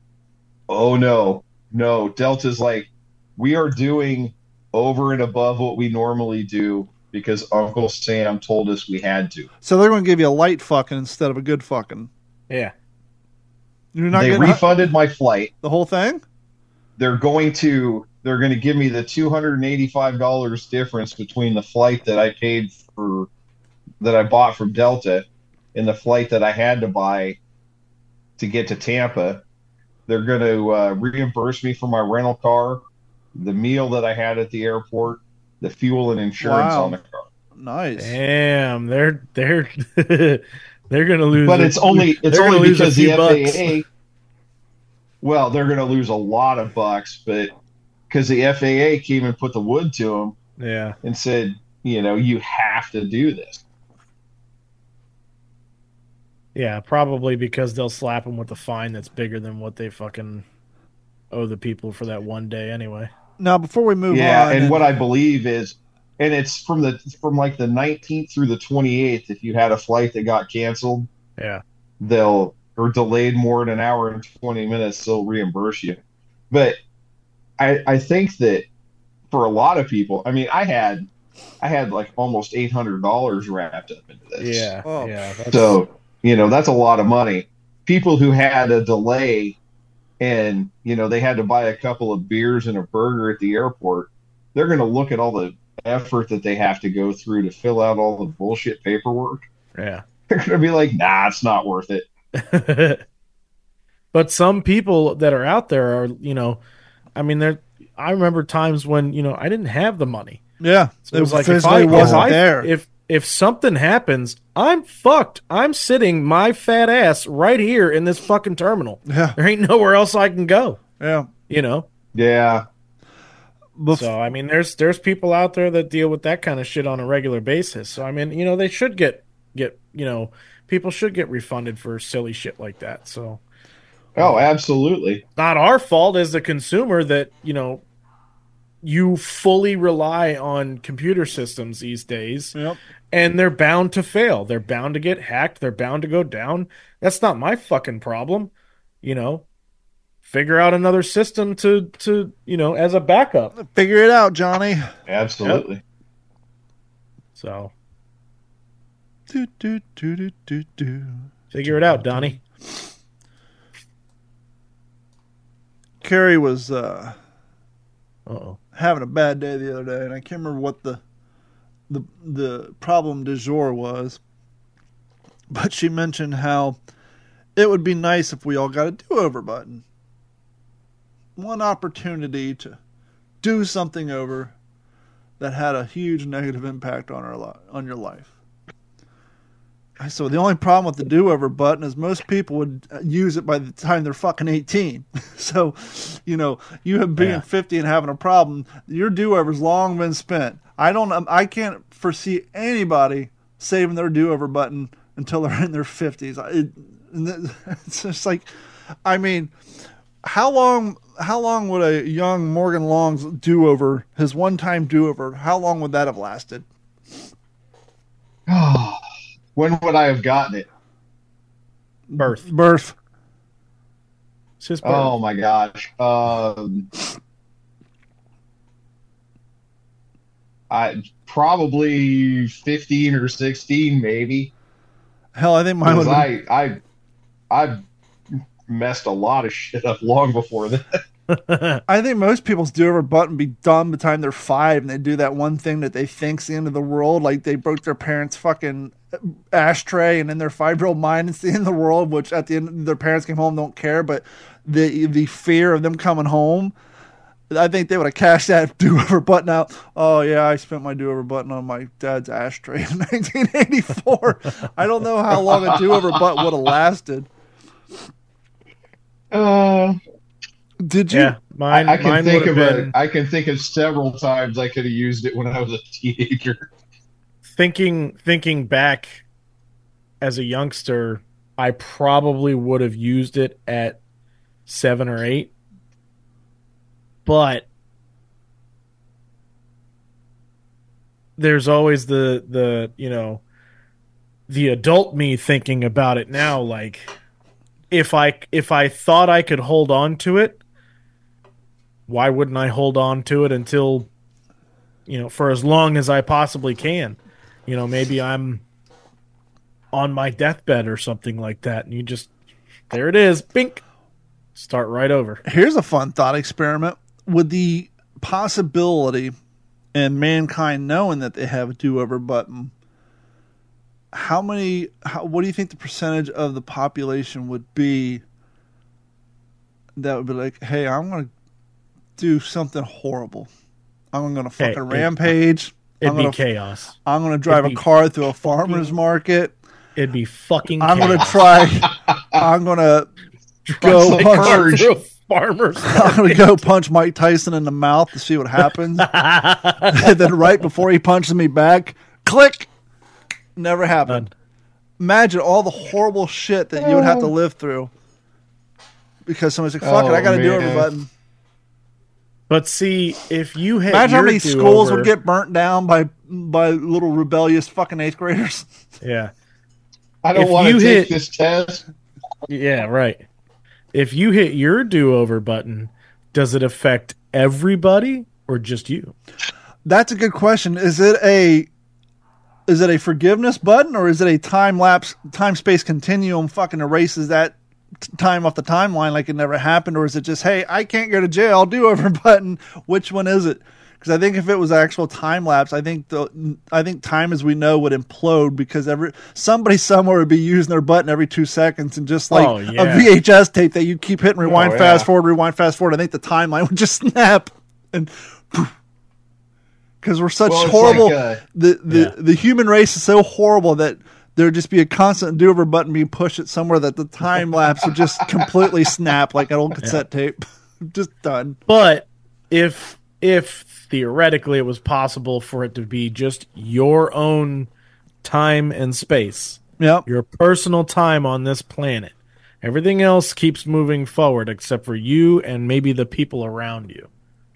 Oh no, no. Delta's like, we are doing over and above what we normally do because Uncle Sam told us we had to. So they're going to give you a light fucking instead of a good fucking. Yeah. You're not They getting refunded my flight. the whole thing. They're going to they're going to give me the two hundred eighty-five dollars difference between the flight that I paid for that I bought from Delta and the flight that I had to buy to get to Tampa. They're going to uh, reimburse me for my rental car, the meal that I had at the airport, the fuel and insurance Wow. on the car. Nice. Damn, they're they're they're gonna lose. But a- it's only it's they're gonna only lose a because the few F bucks. A A. Well, they're going to lose a lot of bucks, but because the F A A came and put the wood to them Yeah, and said, you know, you have to do this. yeah, probably because they'll slap them with a fine that's bigger than what they fucking owe the people for that one day anyway. Now, before we move Yeah, on, and what I believe is, and it's from the from like the nineteenth through the twenty-eighth. If you had a flight that got canceled, Yeah, they'll or delayed more than an hour and twenty minutes, they'll reimburse you. But I I think that for a lot of people, I mean, I had, I had like almost eight hundred dollars wrapped up into this. Yeah, Oh. yeah. That's, So, you know, that's a lot of money. People who had a delay and, you know, they had to buy a couple of beers and a burger at the airport, they're going to look at all the effort that they have to go through to fill out all the bullshit paperwork. yeah. They're going to be like, nah, it's not worth it. But some people that are out there are, you know, I mean, they're. I remember times when, you know, I didn't have the money. Yeah, So it was like if physically I, if wasn't I- there. If if something happens, I'm fucked. I'm sitting my fat ass right here in this fucking terminal. yeah, There ain't nowhere else I can go. yeah. You know. Yeah. Bef- So I mean, there's there's people out there that deal with that kind of shit on a regular basis. So I mean, you know, they should get get you know, people should get refunded for silly shit like that. So Oh, absolutely. not our fault as the consumer that, you know, you fully rely on computer systems these days, Yep. and they're bound to fail. They're bound to get hacked. They're bound to go down. That's not my fucking problem. You know, figure out another system to, to you know, as a backup. Figure it out, Johnny. Absolutely. So Do, do, do, do, do, do. figure it out, Donnie. Carrie was uh, Uh-oh. having a bad day the other day, and I can't remember what the the the problem du jour was, but she mentioned how it would be nice if we all got a do-over button. One opportunity to do something over that had a huge negative impact on our li- on your life. So the only problem with the do-over button is most people would use it by the time they're fucking eighteen. So, you know, you have being Yeah. fifty and having a problem, your do-over's long been spent. I don't, I can't foresee anybody saving their do-over button until they're in their fifties. It, it's just like, I mean, how long, how long would a young Morgan Long's do-over, his one-time do-over, how long would that have lasted? When would I have gotten it? Birth. Birth. It's his birth. Oh my gosh. Um, I probably fifteen or sixteen, maybe. Hell, I think mine would. Because I, I, I've messed a lot of shit up long before that. I think most people's do-over button be done by the time they're five, and they do that one thing that they think's the end of the world, like they broke their parents' fucking ashtray, and in their five-year-old mind, it's the end of the world. Which at the end, their parents came home, don't care, but the the fear of them coming home, I think they would have cashed that do-over button out. Oh yeah, I spent my do-over button on my dad's ashtray in nineteen eighty-four. I don't know how long a do-over button would have lasted. Uh, Did you? Yeah, mine. I, I can mine think would of have a, been I can think of several times I could have used it when I was a teenager. thinking thinking back as a youngster. I probably would have used it at seven or eight, but there's always the the you know the adult me thinking about it now, like if I if I thought I could hold on to it, why wouldn't I hold on to it until, you know, for as long as I possibly can? You know, maybe I'm on my deathbed or something like that, and you just, there it is, bink, start right over. Here's a fun thought experiment. With the possibility and mankind knowing that they have a do-over button, how many, how, what do you think the percentage of the population would be that would be like, hey, I'm going to do something horrible. I'm going to Hey, fucking it- rampage. It'd I'm be gonna, chaos. I'm going to drive a It'd be car through a farmer's market. It'd be fucking I'm chaos. going to try, I'm going to Go go like punch, Purge. Through a farmer's I'm going to go punch Mike Tyson in the mouth to see what happens. And then right before he punches me back, click. Never happened. None. Imagine all the horrible shit that you would have to live through because somebody's like, fuck it, Oh, I got to do over man. button. But see, if you had Imagine how your many do-over- schools would get burnt down by by little rebellious fucking eighth graders. yeah, I don't If want to you take hit- this test. yeah, right. If you hit your do-over button, does it affect everybody or just you? That's a good question. Is it a is it a forgiveness button, or is it a time lapse, time space continuum fucking erases that t- time off the timeline like it never happened, or is it just, hey, I can't go to jail, do over button? Which one is it? Because I think if it was actual time lapse, I think the I think time as we know would implode, because every somebody somewhere would be using their button every two seconds, and just like Oh, yeah. a V H S tape that you keep hitting rewind, Oh, fast yeah. forward, rewind, fast forward. I think the timeline would just snap and. Because we're such Well, it's horrible. like, uh, the the, yeah. the human race is so horrible that there'd just be a constant do over button being pushed at somewhere that the time lapse would just completely snap like an old cassette tape. Just done. But if if theoretically it was possible for it to be just your own time and space, Yep. your personal time on this planet, everything else keeps moving forward except for you and maybe the people around you.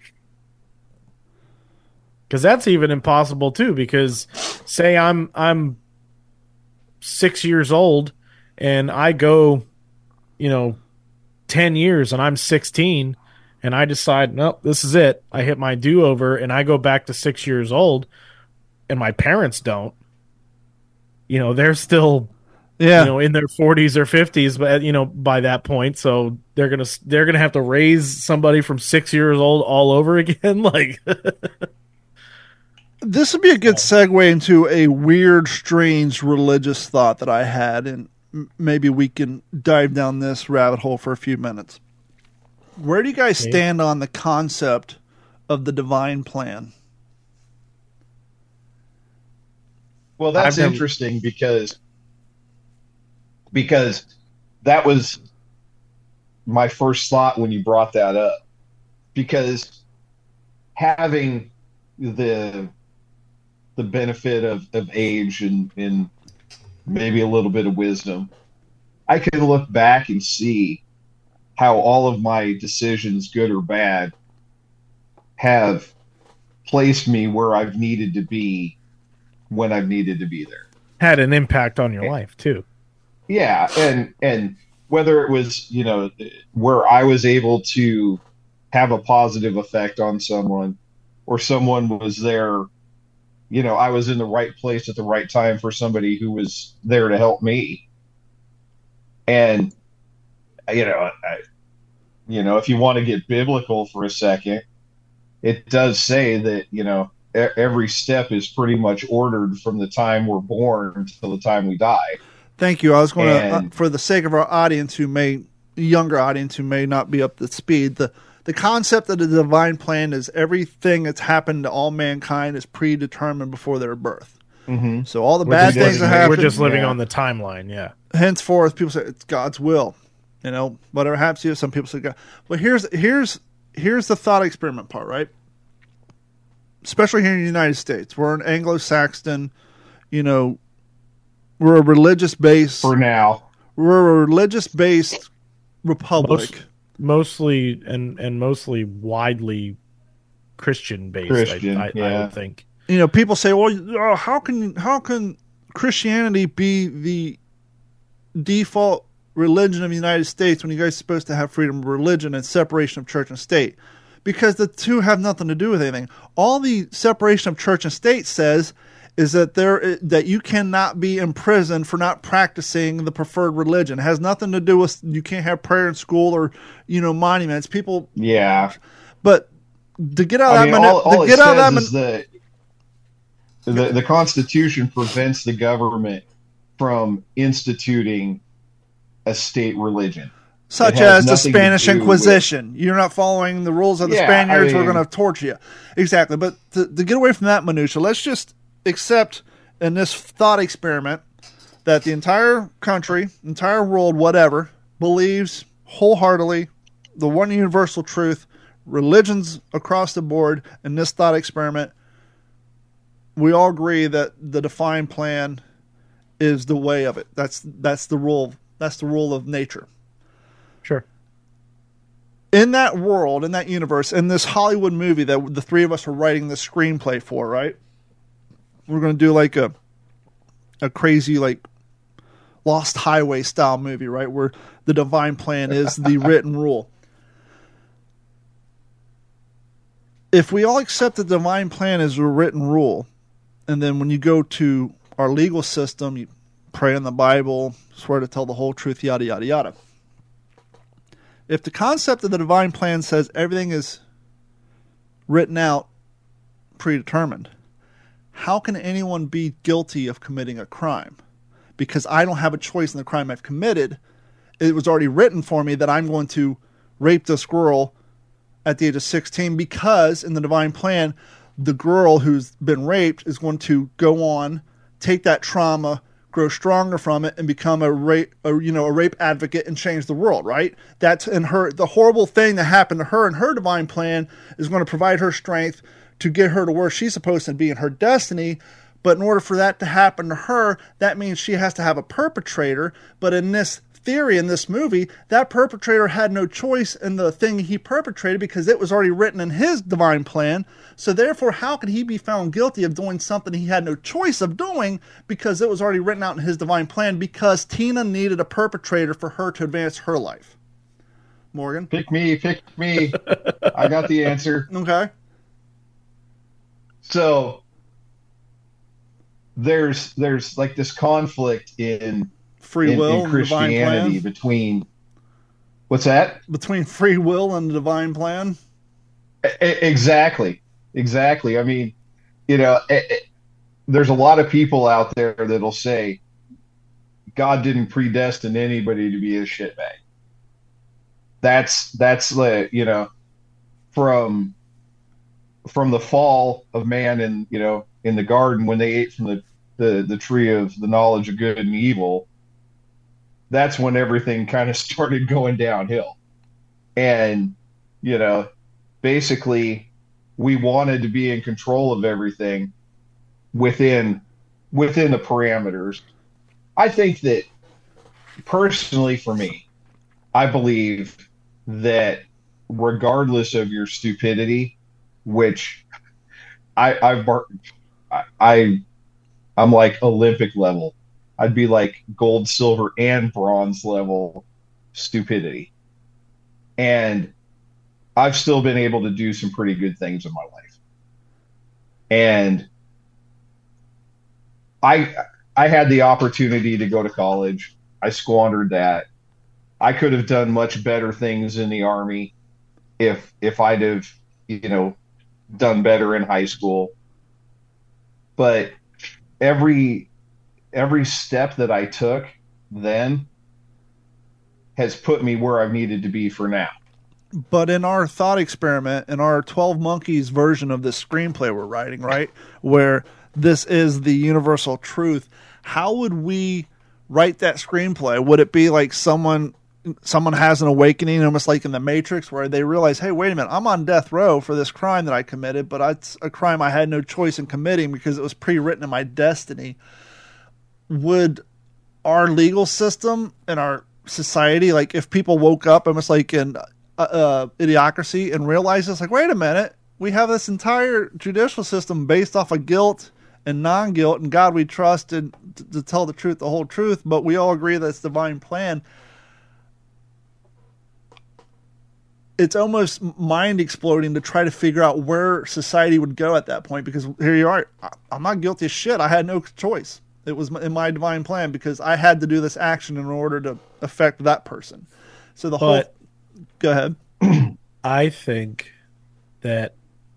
Because that's even impossible too. Because say I'm I'm six years old and I go, you know, ten years and I'm sixteen, and I decide, nope, this is it. I hit my do over and I go back to six years old, and my parents don't. You know, they're still, Yeah. you know, in their forties or fifties, but you know, by that point, so they're gonna they're gonna have to raise somebody from six years old all over again, like. This would be a good segue into a weird, strange religious thought that I had, and m- maybe we can dive down this rabbit hole for a few minutes. Where do you guys Okay. stand on the concept of the divine plan? Well, that's I've never- interesting because because that was my first thought when you brought that up. Because having the the benefit of, of age and, and maybe a little bit of wisdom, I can look back and see how all of my decisions, good or bad, have placed me where I've needed to be when I've needed to be there. Had an impact on your life too. Yeah, and and whether it was, you know, where I was able to have a positive effect on someone, or someone was there, you know, I was in the right place at the right time for somebody who was there to help me. And you know, I, you know, if you want to get biblical for a second, it does say that, you know, e- every step is pretty much ordered from the time we're born until the time we die. Thank you. I was going to, uh, And- for the sake of our audience who may, younger audience who may not be up to speed, the, the concept of the divine plan is everything that's happened to all mankind is predetermined before their birth. Mm-hmm. So all the We're bad just things that living- happen, We're just living yeah. on the timeline, yeah. henceforth, people say it's God's will. You know, whatever happens to you, some people say God. But here's here's here's the thought experiment part, right? Especially here in the United States, we're an Anglo-Saxon, you know, we're a religious-based, For now. we're a religious-based republic. Most- Mostly and and mostly widely Christian based, Christian, I, I, I yeah. would think. You know, people say, "Well, oh, how can how can Christianity be the default religion of the United States when you guys are supposed to have freedom of religion and separation of church and state?" Because the two have nothing to do with anything. All the separation of church and state says is that there that you cannot be imprisoned for not practicing the preferred religion. It has nothing to do with you can't have prayer in school or, you know, monuments. People, Yeah. but to get out of I that, mean, mani- all, all to it get out of that, says man- is that the, the Constitution prevents the government from instituting a state religion. such It has as the nothing to Spanish do with- Inquisition. You're not following the rules of the Yeah, I Spaniards. we're mean- going to torture you. Exactly. But to, to get away from that minutia, let's just accept in this thought experiment that the entire country, entire world, whatever, believes wholeheartedly the one universal truth, religions across the board. In this thought experiment, we all agree that the defined plan is the way of it. That's that's the rule. That's the rule of nature. Sure. In that world, in that universe, in this Hollywood movie that the three of us are writing the screenplay for, right? We're going to do like a a crazy like Lost Highway style movie, right? Where the divine plan is the written rule. if we all accept the divine plan as a written rule, and then when you go to our legal system, you pray in the Bible, swear to tell the whole truth, yada, yada, yada. If the concept of the divine plan says everything is written out, predetermined, how can anyone be guilty of committing a crime? Because I don't have a choice in the crime I've committed. It was already written for me that I'm going to rape this girl at the age of sixteen, because in the divine plan, the girl who's been raped is going to go on, take that trauma, grow stronger from it, and become a rape, a, you know, a rape advocate and change the world, right? That's in her, the horrible thing that happened to her in her divine plan is going to provide her strength to get her to where she's supposed to be in her destiny. But in order for that to happen to her, that means she has to have a perpetrator. But in this theory, in this movie, that perpetrator had no choice in the thing he perpetrated because it was already written in his divine plan. So therefore, how could he be found guilty of doing something he had no choice of doing because it was already written out in his divine plan, because Tina needed a perpetrator for her to advance her life? Morgan? Pick me, pick me. I got the answer. Okay. So there's there's like this conflict in free in, will in Christianity between what's that? Between free will and the divine plan? Exactly. Exactly. I mean, you know, it, it, there's a lot of people out there that'll say God didn't predestine anybody to be a shitbag. That's that's the, you know, from from the fall of man in, you know, in the garden when they ate from the, the, the tree of the knowledge of good and evil, that's when everything kind of started going downhill. And, you know, basically we wanted to be in control of everything within within the parameters. I think that personally for me, I believe that regardless of your stupidity, which I I've I I'm like Olympic level. I'd be like gold, silver, and bronze level stupidity. And I've still been able to do some pretty good things in my life. And I I had the opportunity to go to college. I squandered that. I could have done much better things in the Army if if I'd have, you know, done better in high school. But every every step that I took then has put me where I've needed to be for now. But in our thought experiment, in our twelve Monkeys version of this screenplay we're writing, right, where this is the universal truth, how would we write that screenplay? Would it be like someone someone has an awakening, almost like in The Matrix, where they realize, hey, wait a minute, I'm on death row for this crime that I committed, but it's a crime I had no choice in committing because it was pre-written in my destiny? Would our legal system and our society, like if people woke up almost like in uh, uh, Idiocracy and realized it's like, wait a minute, we have this entire judicial system based off of guilt and non-guilt, and God we trust and t- to tell the truth, the whole truth, but we all agree that it's divine plan. It's almost mind exploding to try to figure out where society would go at that point, because here you are. I'm not guilty of shit. I had no choice. It was in my divine plan because I had to do this action in order to affect that person. So the But whole, go ahead. I think that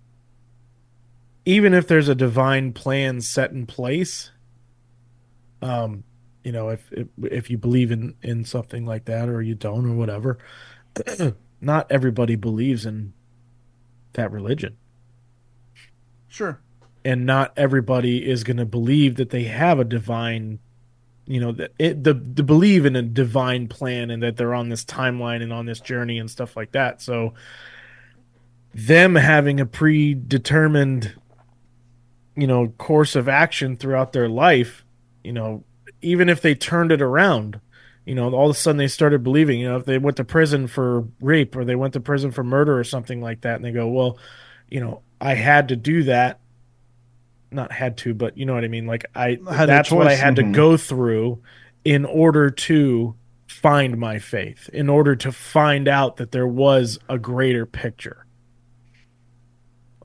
even if there's a divine plan set in place, um, you know, if, if, if you believe in, in something like that, or you don't, or whatever, not everybody believes in that religion. Sure. And not everybody is going to believe that they have a divine, you know, that it, the, the believe in a divine plan and that they're on this timeline and on this journey and stuff like that. So them having a predetermined, you know, course of action throughout their life, you know, even if they turned it around, you know, all of a sudden they started believing, you know, if they went to prison for rape or they went to prison for murder or something like that, and they go, well, you know, I had to do that. Not had to, but you know what I mean? Like I, I that's what I had mm-hmm. to go through in order to find my faith, in order to find out that there was a greater picture.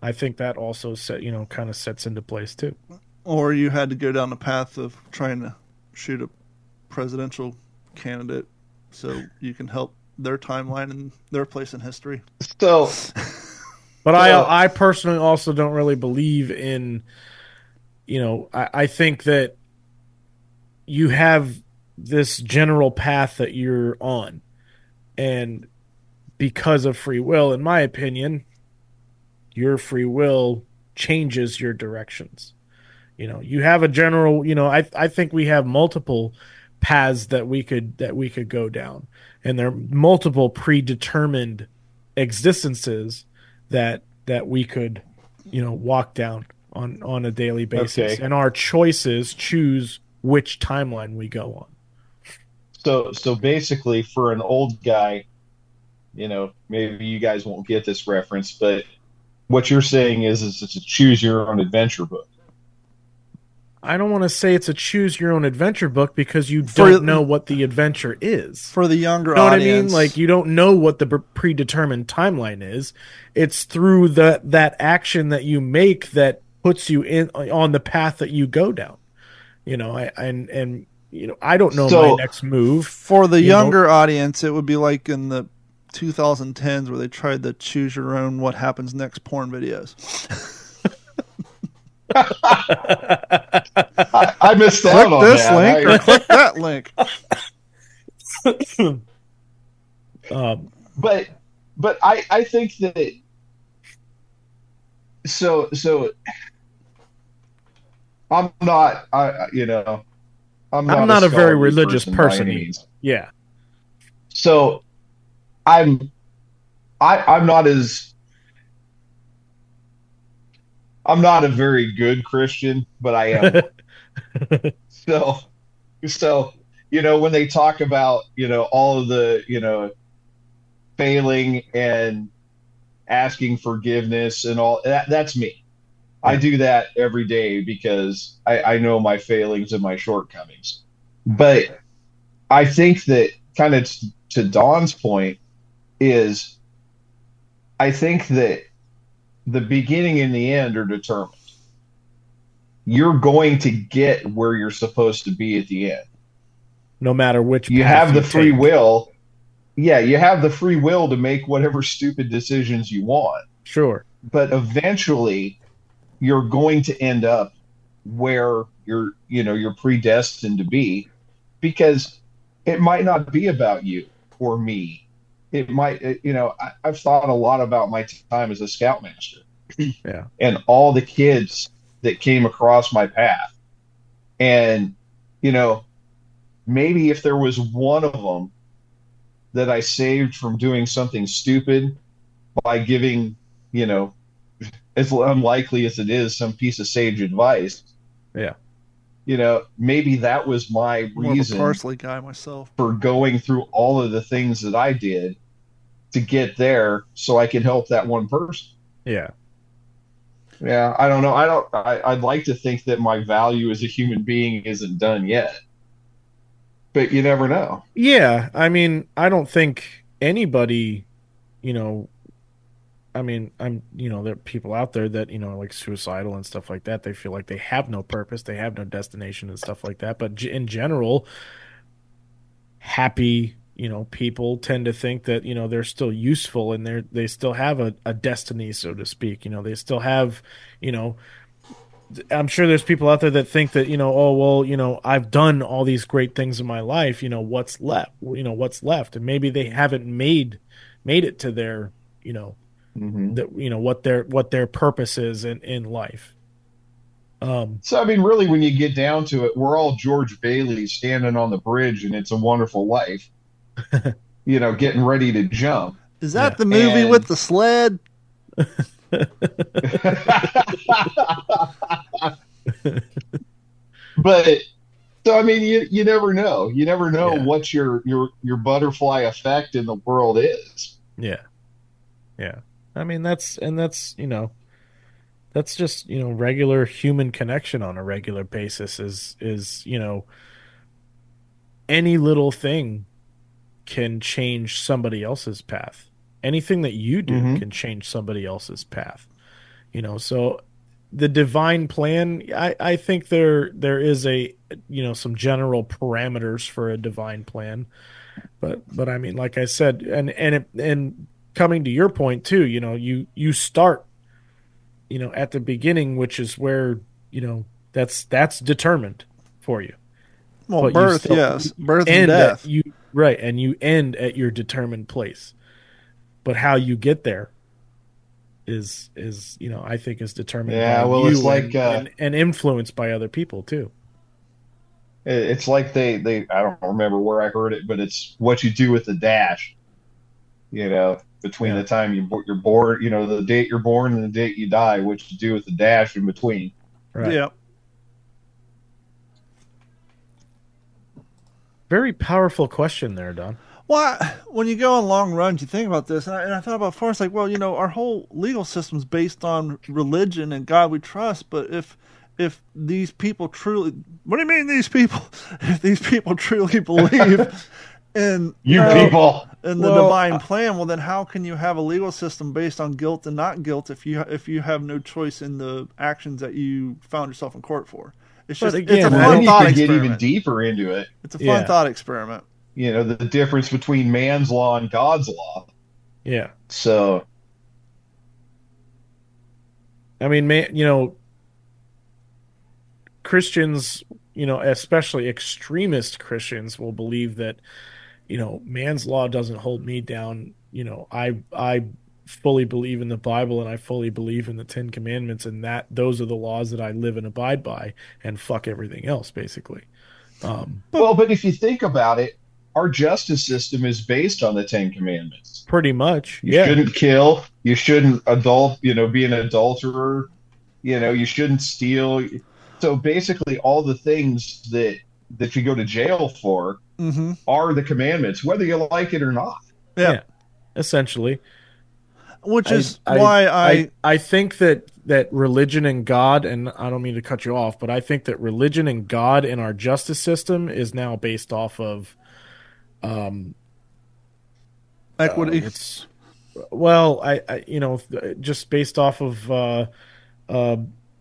I think that also set you know kind of sets into place too. Or you had to go down the path of trying to shoot a presidential candidate so you can help their timeline and their place in history. So, but so, I I personally also don't really believe in, you know, I, I think that you have this general path that you're on, and because of free will, in my opinion, your free will changes your directions. You know, you have a general, you know, I I think we have multiple paths that we could that we could go down, and there are multiple predetermined existences that that we could, you know, walk down on on a daily basis, okay. and our choices choose which timeline we go on. So so basically, for an old guy, you know, maybe you guys won't get this reference, but what you're saying is is it's a choose your own adventure book. I don't want to say it's a choose your own adventure book because you For- don't know what the adventure is. For the younger You know audience. what I mean? Like, you don't know what the pre- predetermined timeline is. It's through the that action that you make that puts you in on the path that you go down. You know, I and and you know, I don't know So- my next move. For the you know? younger audience, it would be like in the twenty tens where they tried to choose your own what happens next porn videos. I, I missed Click out on this that. link I- or click that link. Um, but but I I think that so so I'm not I you know I'm not, I'm not a very scholarly religious by person any either. means. yeah. So I'm I I'm not as I'm not a very good Christian, but I am. so so you know when they talk about, you know, all of the, you know, failing and asking forgiveness and all that, that's me. I do that every day because I, I know my failings and my shortcomings. But I think that kind of t- to Don's point is I think that the beginning and the end are determined. You're going to get where you're supposed to be at the end. No matter which You path have the you free take. will. Yeah, you have the free will to make whatever stupid decisions you want. Sure. But eventually you're going to end up where you're, you know, you're predestined to be, because it might not be about you or me. It might, it- you know, I, I've thought a lot about my time as a scoutmaster. Yeah. And all the kids that came across my path. And, you know, maybe if there was one of them that I saved from doing something stupid by giving, you know, as unlikely as it is, some piece of sage advice, Yeah. you know, maybe that was my More of a reason parsley guy myself. for going through all of the things that I did to get there so I can help that one person. Yeah. Yeah, I don't know. I don't. I, I'd like to think that my value as a human being isn't done yet, but you never know. Yeah, I mean, I don't think anybody, you know, I mean, I'm, you know, there are people out there that, you know, like suicidal and stuff like that. They feel like they have no purpose, they have no destination and stuff like that. But g- in general, happy, you know, people tend to think that, you know, they're still useful and they're, they still have a, a destiny, so to speak. You know, they still have, you know, I'm sure there's people out there that think that, you know, oh, well, you know, I've done all these great things in my life, you know, what's left, you know, what's left. And maybe they haven't made, made it to their, you know, Mm-hmm. that, you know, what their, what their purpose is in, in life. Um, So, I mean, really, when you get down to it, we're all George Bailey standing on the bridge and It's a Wonderful Life, you know, getting ready to jump. Is that Yeah. the movie And- with the sled? But so I mean, you you never know. You never know Yeah. what your your your butterfly effect in the world is. yeah. Yeah. I mean, that's, and that's, you know, that's just, you know, regular human connection on a regular basis is, is, you know, any little thing can change somebody else's path. Anything that you do Mhm. can change somebody else's path. You know, so the divine plan, I, I think there there is a, you know, some general parameters for a divine plan. But but I mean, like I said, and and it, and coming to your point too, you know, you you start, you know, at the beginning, which is where, you know, that's that's determined for you. Well, But you birth, still yes, birth and end death. at you right, and you end at your determined place. But how you get there is is you know, I think is determined Yeah, by well, you it's like, and, uh, and, and influenced by other people too. It- It's like they, they I don't remember where I heard it, but it's what you do with the dash. You know, between Yeah. the time you bo- you're born, you know, the date you're born and the date you die, what you do with the dash in between. Right. Yeah. Very powerful question there, Don. Well, I- when you go on long runs, you think about this, and I, and I thought about first, like, well, you know, our whole legal system's based on religion and God we trust. But if if these people truly, what do you mean these people? If these people truly believe in You know, people. in the Well, divine plan, well, then how can you have a legal system based on guilt and not guilt if you if you have no choice in the actions that you found yourself in court for? It's But just again, it's a I Well, fun then you thought could get even experiment. deeper into it. It's a fun Yeah. thought experiment. You know, the difference between man's law and God's law. Yeah. So, I mean, man, you know, Christians, you know, especially extremist Christians will believe that, you know, man's law doesn't hold me down. You know, I I fully believe in the Bible and I fully believe in the Ten Commandments, and that those are the laws that I live and abide by, and fuck everything else, basically. Um, well, but if you think about it, our justice system is based on the Ten Commandments. pretty much, You yeah. shouldn't kill. You shouldn't adult. You know, be an adulterer. You know, you shouldn't steal. So basically, all the things that that you go to jail for Mm-hmm. are the commandments, whether you like it or not. Yeah. Yeah. Essentially. Which is I- why I, I I think that that religion and God, and I don't mean to cut you off, but I think that religion and God in our justice system is now based off of um equity. uh, it's well, I, I you know, just based off of uh uh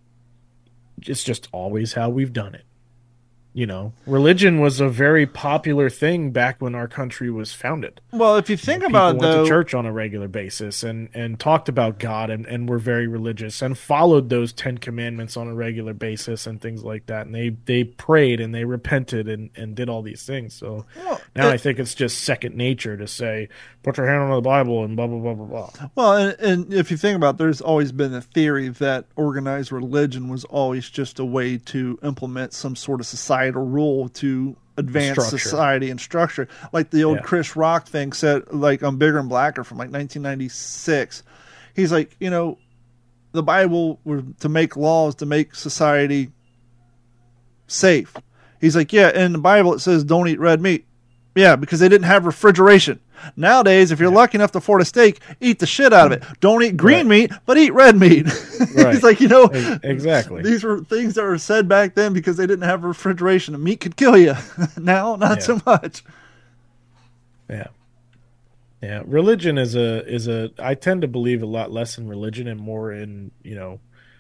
it's just always how we've done it. You know, religion was a very popular thing back when our country was founded. well, if you think People about it, went though, to church on a regular basis and, and talked about God and, and were very religious and followed those Ten Commandments on a regular basis and things like that. And they, they prayed and they repented and, and did all these things. So well, now it- I think it's just second nature to say, put your hand on the Bible and blah, blah, blah, blah, blah. well, and, and if you think about it, there's always been the theory that organized religion was always just a way to implement some sort of societal rule to advance Structure. society and structure. Like the old Yeah. Chris Rock thing said, like on Bigger and Blacker from like nineteen ninety-six. He's like, you know, the Bible were to make laws to make society safe. He's like, yeah, in the Bible it says don't eat red meat. Yeah, because they didn't have refrigeration. Nowadays, if you're lucky enough to afford a steak, eat the shit out of it. Don't eat green Right. meat, but eat red meat. Right. He's like, you know, E- exactly. these were things that were said back then because they didn't have refrigeration. And meat could kill you. Now, not Yeah. so much. Yeah. Yeah. Religion is a, is a, I tend to believe a lot less in religion and more in, you know,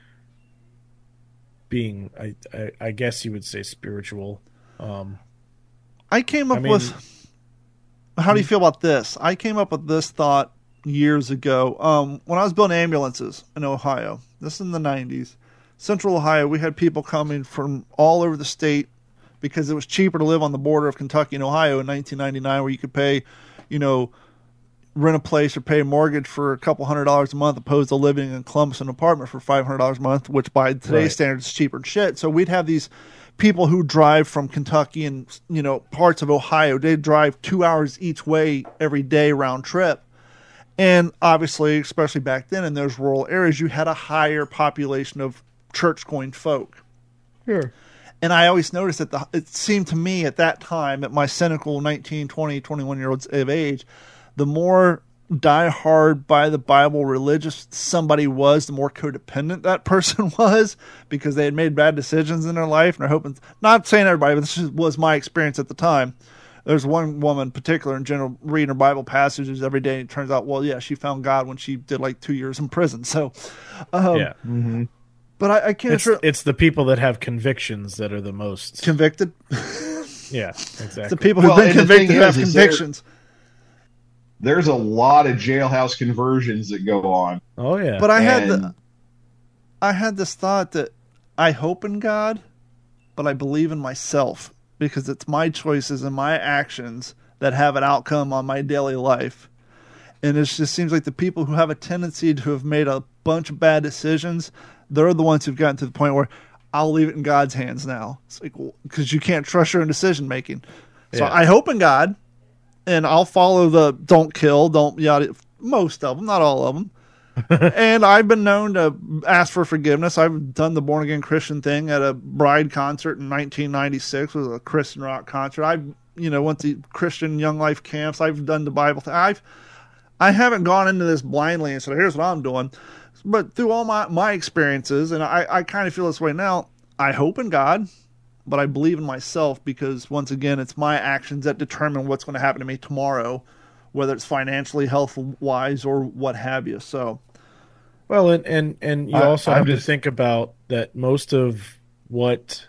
being, I, I, I guess you would say spiritual. Um, I came up I mean- with. How do you feel about this? I came up with this thought years ago. Um, when I was building ambulances in Ohio, this is in the nineties, Central Ohio, we had people coming from all over the state because it was cheaper to live on the border of Kentucky and Ohio in nineteen ninety-nine, where you could pay, you know, rent a place or pay a mortgage for a couple hundred dollars a month, opposed to living in Columbus, an apartment for five hundred dollars a month, which by today's Right. standards is cheaper than shit. So we'd have these people who drive from Kentucky and, you know, parts of Ohio. They drive two hours each way every day round trip. And obviously, especially back then in those rural areas, you had a higher population of church-going folk. Sure. And I always noticed that the, it seemed to me at that time, at my cynical nineteen, twenty, twenty-one-year-olds of age, the more die-hard by the Bible religious somebody was, the more codependent that person was because they had made bad decisions in their life and are hoping, not saying everybody, but this was my experience at the time. there's one woman in particular in general reading her Bible passages every day. And it turns out, well, yeah, she found God when she did like two years in prison. So, um, yeah. Mm-hmm. But I, I can't. It's, tr- it's the people that have convictions that are the most convicted. Yeah, exactly. It's the people who've Well, been and the convicted thing who have is, is convictions. There, there's a lot of jailhouse conversions that go on. Oh yeah. But I had And- the, I had this thought that I hope in God, but I believe in myself because it's my choices and my actions that have an outcome on my daily life. And it just seems like the people who have a tendency to have made a bunch of bad decisions, they're the ones who've gotten to the point where I'll leave it in God's hands now. It's like, because you can't trust your own decision making. So Yeah. I hope in God, and I'll follow the don't kill, don't yada, most of them, not all of them. And I've been known to ask for forgiveness. I've done the born again Christian thing at a Bride concert in nineteen ninety-six. It was a Christian rock concert. I've, you know, went to Christian Young Life camps. I've done the Bible thing. I've, I haven't gone into this blindly and said, here's what I'm doing. But through all my, my experiences, and I, I kind of feel this way now, I hope in God, but I believe in myself because, once again, it's my actions that determine what's going to happen to me tomorrow, whether it's financially, health-wise, or what have you. So, Well, and and, and you I- also I'm have just- to think about that most of what,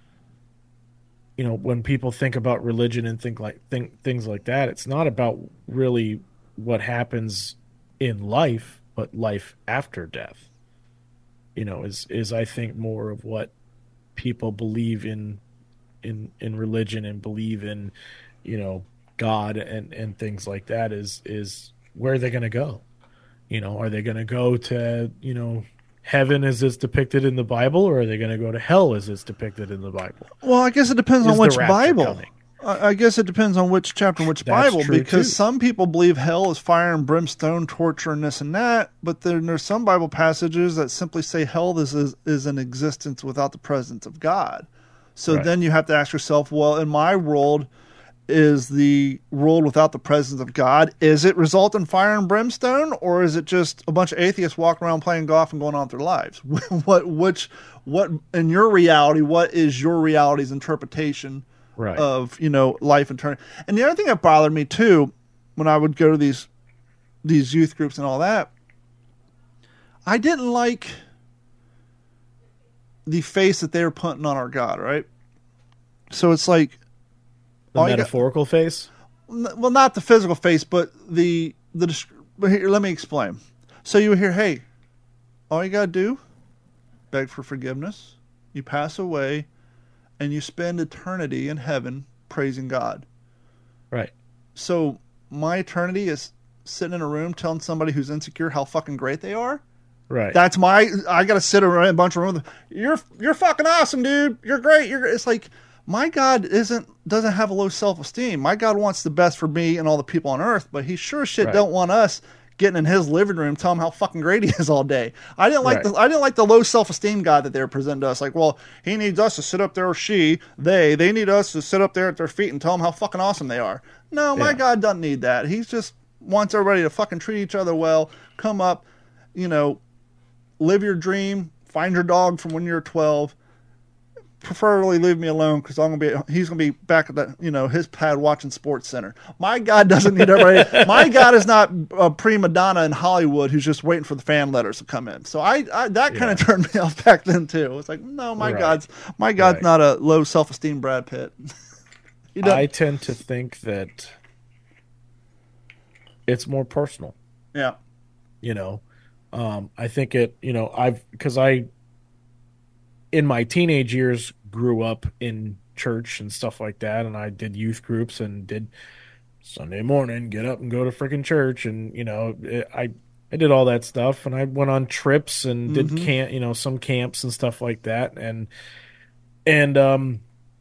you know, when people think about religion and think like think things like that, it's not about really what happens in life, but life after death. You know, is is I think more of what people believe in in in religion and believe in, you know, God and and things like that is is where they're going to go. You know, are they going to go to, you know, heaven as it's depicted in the Bible, or are they going to go to hell as it's depicted in the Bible? well, I guess it depends Is on the which rapture Bible. coming? I I guess it depends on which chapter and which That's Bible, true, because too. some people believe hell is fire and brimstone, torture, and this and that. But then there's some Bible passages that simply say hell is is, is an existence without the presence of God. So Right. then you have to ask yourself, well, in my world, is the world without the presence of God, is it result in fire and brimstone, or is it just a bunch of atheists walking around playing golf and going on with their lives? what, which, what in your reality, what is your reality's interpretation Right. of, you know, life and turn? And the other thing that bothered me too, when I would go to these these youth groups and all that, I didn't like the face that they were putting on our God, right? So it's like, the all you got- metaphorical face? N- well, not the physical face, but the the. desc- But here, let me explain. So you hear, hey, all you gotta do, beg for forgiveness. You pass away, and you spend eternity in heaven praising God. Right. So my eternity is sitting in a room telling somebody who's insecure how fucking great they are. Right. That's my. I gotta sit around a bunch of rooms. You're you're fucking awesome, dude. You're great. You're. It's like my God isn't doesn't have a low self esteem. My God wants the best for me and all the people on earth, but he sure as shit Right. don't want us getting in his living room telling him how fucking great he is all day. I didn't like Right. the I didn't like the low self esteem God that they were presenting to us. Like, well, he needs us to sit up there, or she, they, they need us to sit up there at their feet and tell them how fucking awesome they are. No, my Yeah. God doesn't need that. He's just wants everybody to fucking treat each other well. Come up, you know, live your dream, find your dog from when you're twelve. Preferably leave me alone because I'm gonna be. He's gonna be back at the, you know, his pad watching Sports Center. My God doesn't need everybody. My God is not a prima donna in Hollywood who's just waiting for the fan letters to come in. So I, I that kind of Yeah. turned me off back then too. It's like, no, my Right. God's my God's Right. not a low self esteem Brad Pitt. He doesn't- I tend to think that it's more personal. yeah, You know, um, I think it. You know, I've because I, in my teenage years, grew up in church and stuff like that, and I did youth groups and did Sunday morning get up and go to freaking church, and you know, it, I I did all that stuff, and I went on trips and did Mhm. camp, you know, some camps and stuff like that, and and um,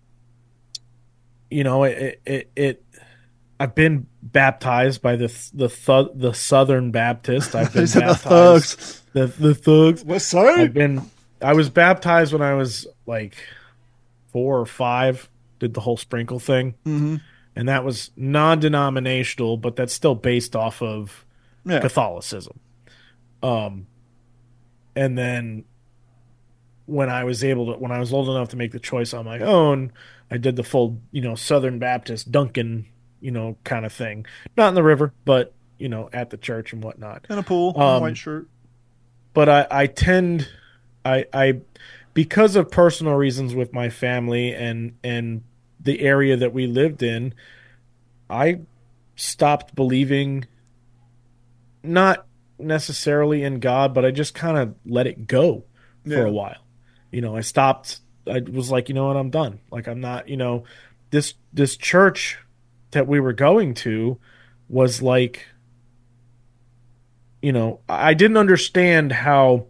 you know, it it. it I've been baptized by the the th- the Southern Baptist. I've been He said the baptized thugs. the the thugs. What's I've up? been I was baptized when I was like four or five. Did the whole sprinkle thing, Mm-hmm. and that was non-denominational, but that's still based off of Yeah, Catholicism. Um, and then when I was able to, when I was old enough to make the choice on my own, I did the full, you know, Southern Baptist Duncan, you know, kind of thing. Not in the river, but, you know, at the church and whatnot. In a pool, Um, white shirt. But I, I tend, I, I, because of personal reasons with my family and, and the area that we lived in, I stopped believing, not necessarily in God, but I just kind of let it go for Yeah. a while. You know, I stopped. I was like, you know what, I'm done. Like, I'm not, you know, this this church that we were going to was like, you know, I didn't understand how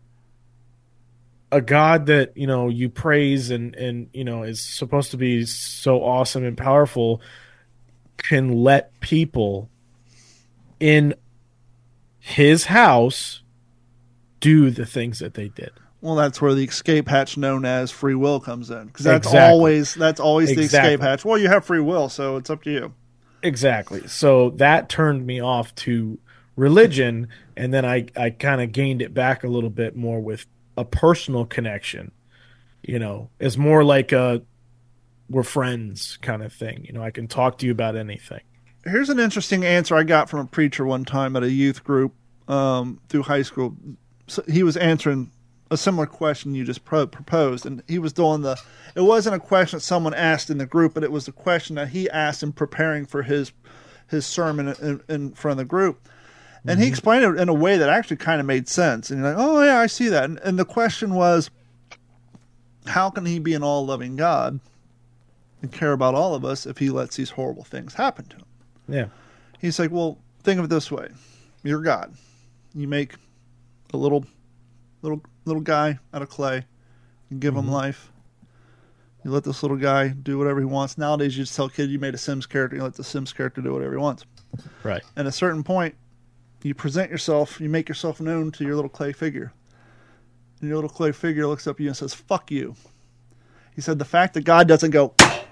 a God that, you know, you praise and and you know is supposed to be so awesome and powerful can let people in his house do the things that they did. Well, that's where the escape hatch known as free will comes in, because that's Exactly. always that's always the Exactly. escape hatch. Well, you have free will, so it's up to you. Exactly. So that turned me off to religion, and then I, I kind of gained it back a little bit more with a personal connection. You know, it's more like a we're friends kind of thing. You know, I can talk to you about anything. Here's an interesting answer I got from a preacher one time at a youth group um, through high school. So he was answering a similar question you just pro- proposed, and he was doing the. It wasn't a question that someone asked in the group, but it was a question that he asked in preparing for his his sermon in, in front of the group. And Mm-hmm. he explained it in a way that actually kind of made sense. And you're like, oh yeah, I see that. And, and the question was, how can he be an all-loving God and care about all of us if he lets these horrible things happen to him? Yeah. He's like, well, think of it this way. You're God. You make a little little little guy out of clay. You give him life. You let this little guy do whatever he wants. Nowadays, you just tell a kid you made a Sims character. You let the Sims character do whatever he wants. Right. At a certain point, you present yourself. You make yourself known to your little clay figure. And your little clay figure looks up at you and says, fuck you. He said the fact that God doesn't go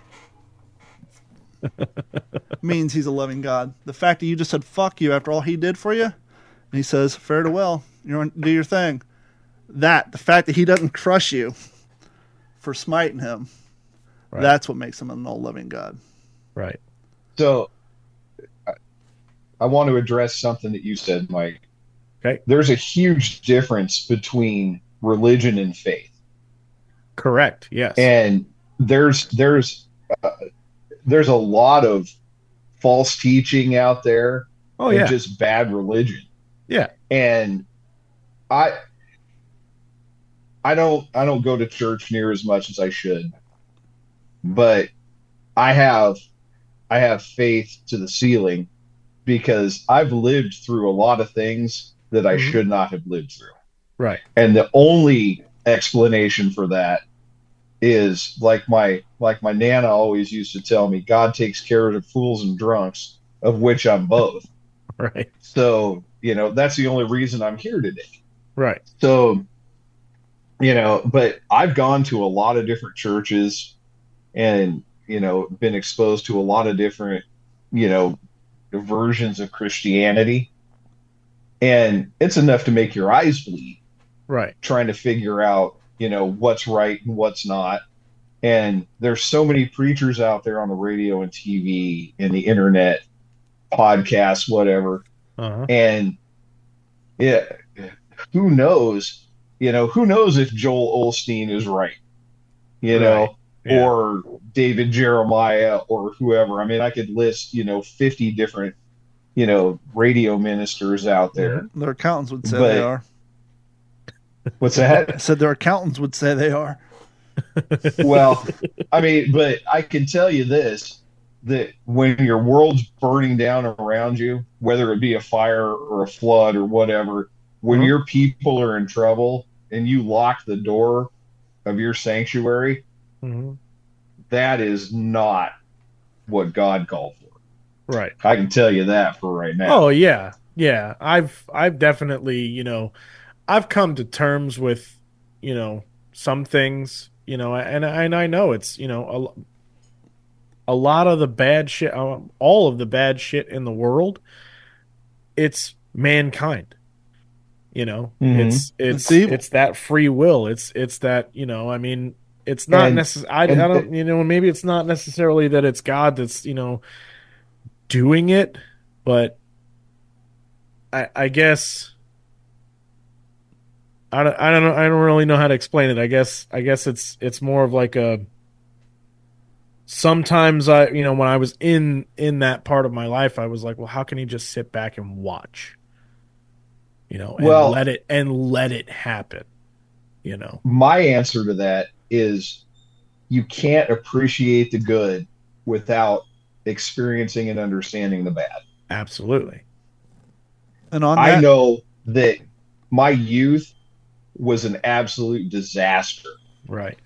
means he's a loving God. The fact that you just said fuck you after all he did for you, and he says, fare to well, you want to do your thing. That, the fact that he doesn't crush you for smiting him, Right. that's what makes him an all-loving God. Right. So I, I want to address something that you said, Mike. Okay. There's a huge difference between religion and faith. Correct. Yes. And there's there's uh, there's a lot of false teaching out there oh and yeah. just bad religion. Yeah. And I I don't I don't go to church near as much as I should. But I have I have faith to the ceiling because I've lived through a lot of things that I Mhm. should not have lived through. Right. And the only explanation for that is like my like my nana always used to tell me, God takes care of fools and drunks, of which I'm both. Right. So, you know, that's the only reason I'm here today. Right. So, you know, but I've gone to a lot of different churches and, you know, been exposed to a lot of different, you know, versions of Christianity. And it's enough to make your eyes bleed Right. trying to figure out, you know, what's right and what's not. And there's so many preachers out there on the radio and T V and the internet, podcasts, whatever. Uh-huh. And yeah, who knows, you know, who knows if Joel Osteen is right, you know, Right. Yeah. or David Jeremiah or whoever. I mean, I could list, you know, fifty different, you know, radio ministers out there. Their accountants would say But- they are. What's I that? said their accountants would say they are. Well, I mean, but I can tell you this, that when your world's burning down around you, whether it be a fire or a flood or whatever, when Mhm. your people are in trouble and you lock the door of your sanctuary, Mhm. that is not what God called for. Right. I can tell you that for right now. Oh yeah, yeah. I've I've definitely, you know, I've come to terms with, you know, some things, you know, and and I know it's, you know, a, a lot of the bad shit, uh, all of the bad shit in the world, it's mankind. You know, Mhm. it's it's It's evil. it's that free will. It's it's that, you know, I mean, it's not And- necessarily. I, and I don't, you know, maybe it's not necessarily that it's God that's, you know, doing it, but I I guess I don't I don't know I don't really know how to explain it. I guess I guess it's it's more of like a. Sometimes I, you know, when I was in in that part of my life, I was like, well, how can he just sit back and watch? You know, and Well- let it and let it happen. You know, My answer to that is you can't appreciate the good without experiencing and understanding the bad. absolutely. And on I that, know that my youth was an absolute disaster. Right.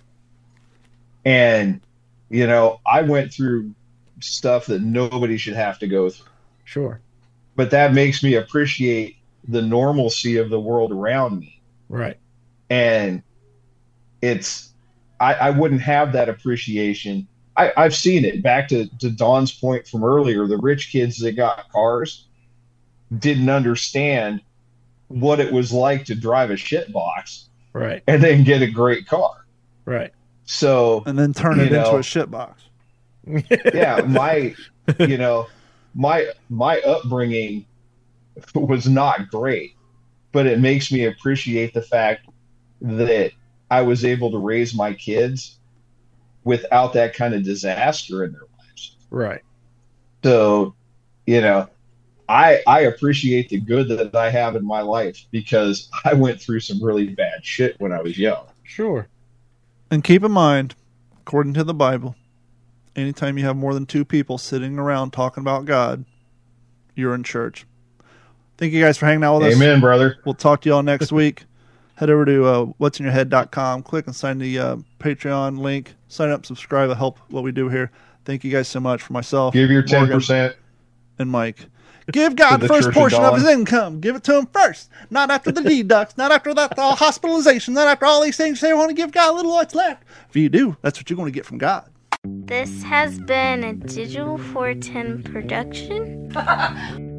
And, you know, I went through stuff that nobody should have to go through. Sure. But that makes me appreciate the normalcy of the world around me. Right. And it's, I, I wouldn't have that appreciation. I, I've seen it. Back to, to Don's point from earlier, the rich kids that got cars didn't understand what it was like to drive a shit box Right. and then get a great car. Right. So, and then turn it you into know, a shit box. yeah, my, you know, my, my upbringing was not great, but it makes me appreciate the fact that I was able to raise my kids without that kind of disaster in their lives. Right. So, you know, I I appreciate the good that I have in my life because I went through some really bad shit when I was young. Sure. And keep in mind, according to the Bible, anytime you have more than two people sitting around talking about God, you're in church. Thank you guys for hanging out with us. Amen, brother. We'll talk to y'all next week. Head over to uh, what's in your head dot com. Click and sign the uh, Patreon link. Sign up, subscribe. It'll help what we do here. Thank you guys so much for myself, Give your ten Morgan, percent. and Mike. Give God the first Church of portion of Dawn. his income. Give it to him first. Not after the deducts. Not after that uh, hospitalization. Not after all these things. They want to give God a little what's left. If you do, that's what you're going to get from God. This has been a Digital four ten production.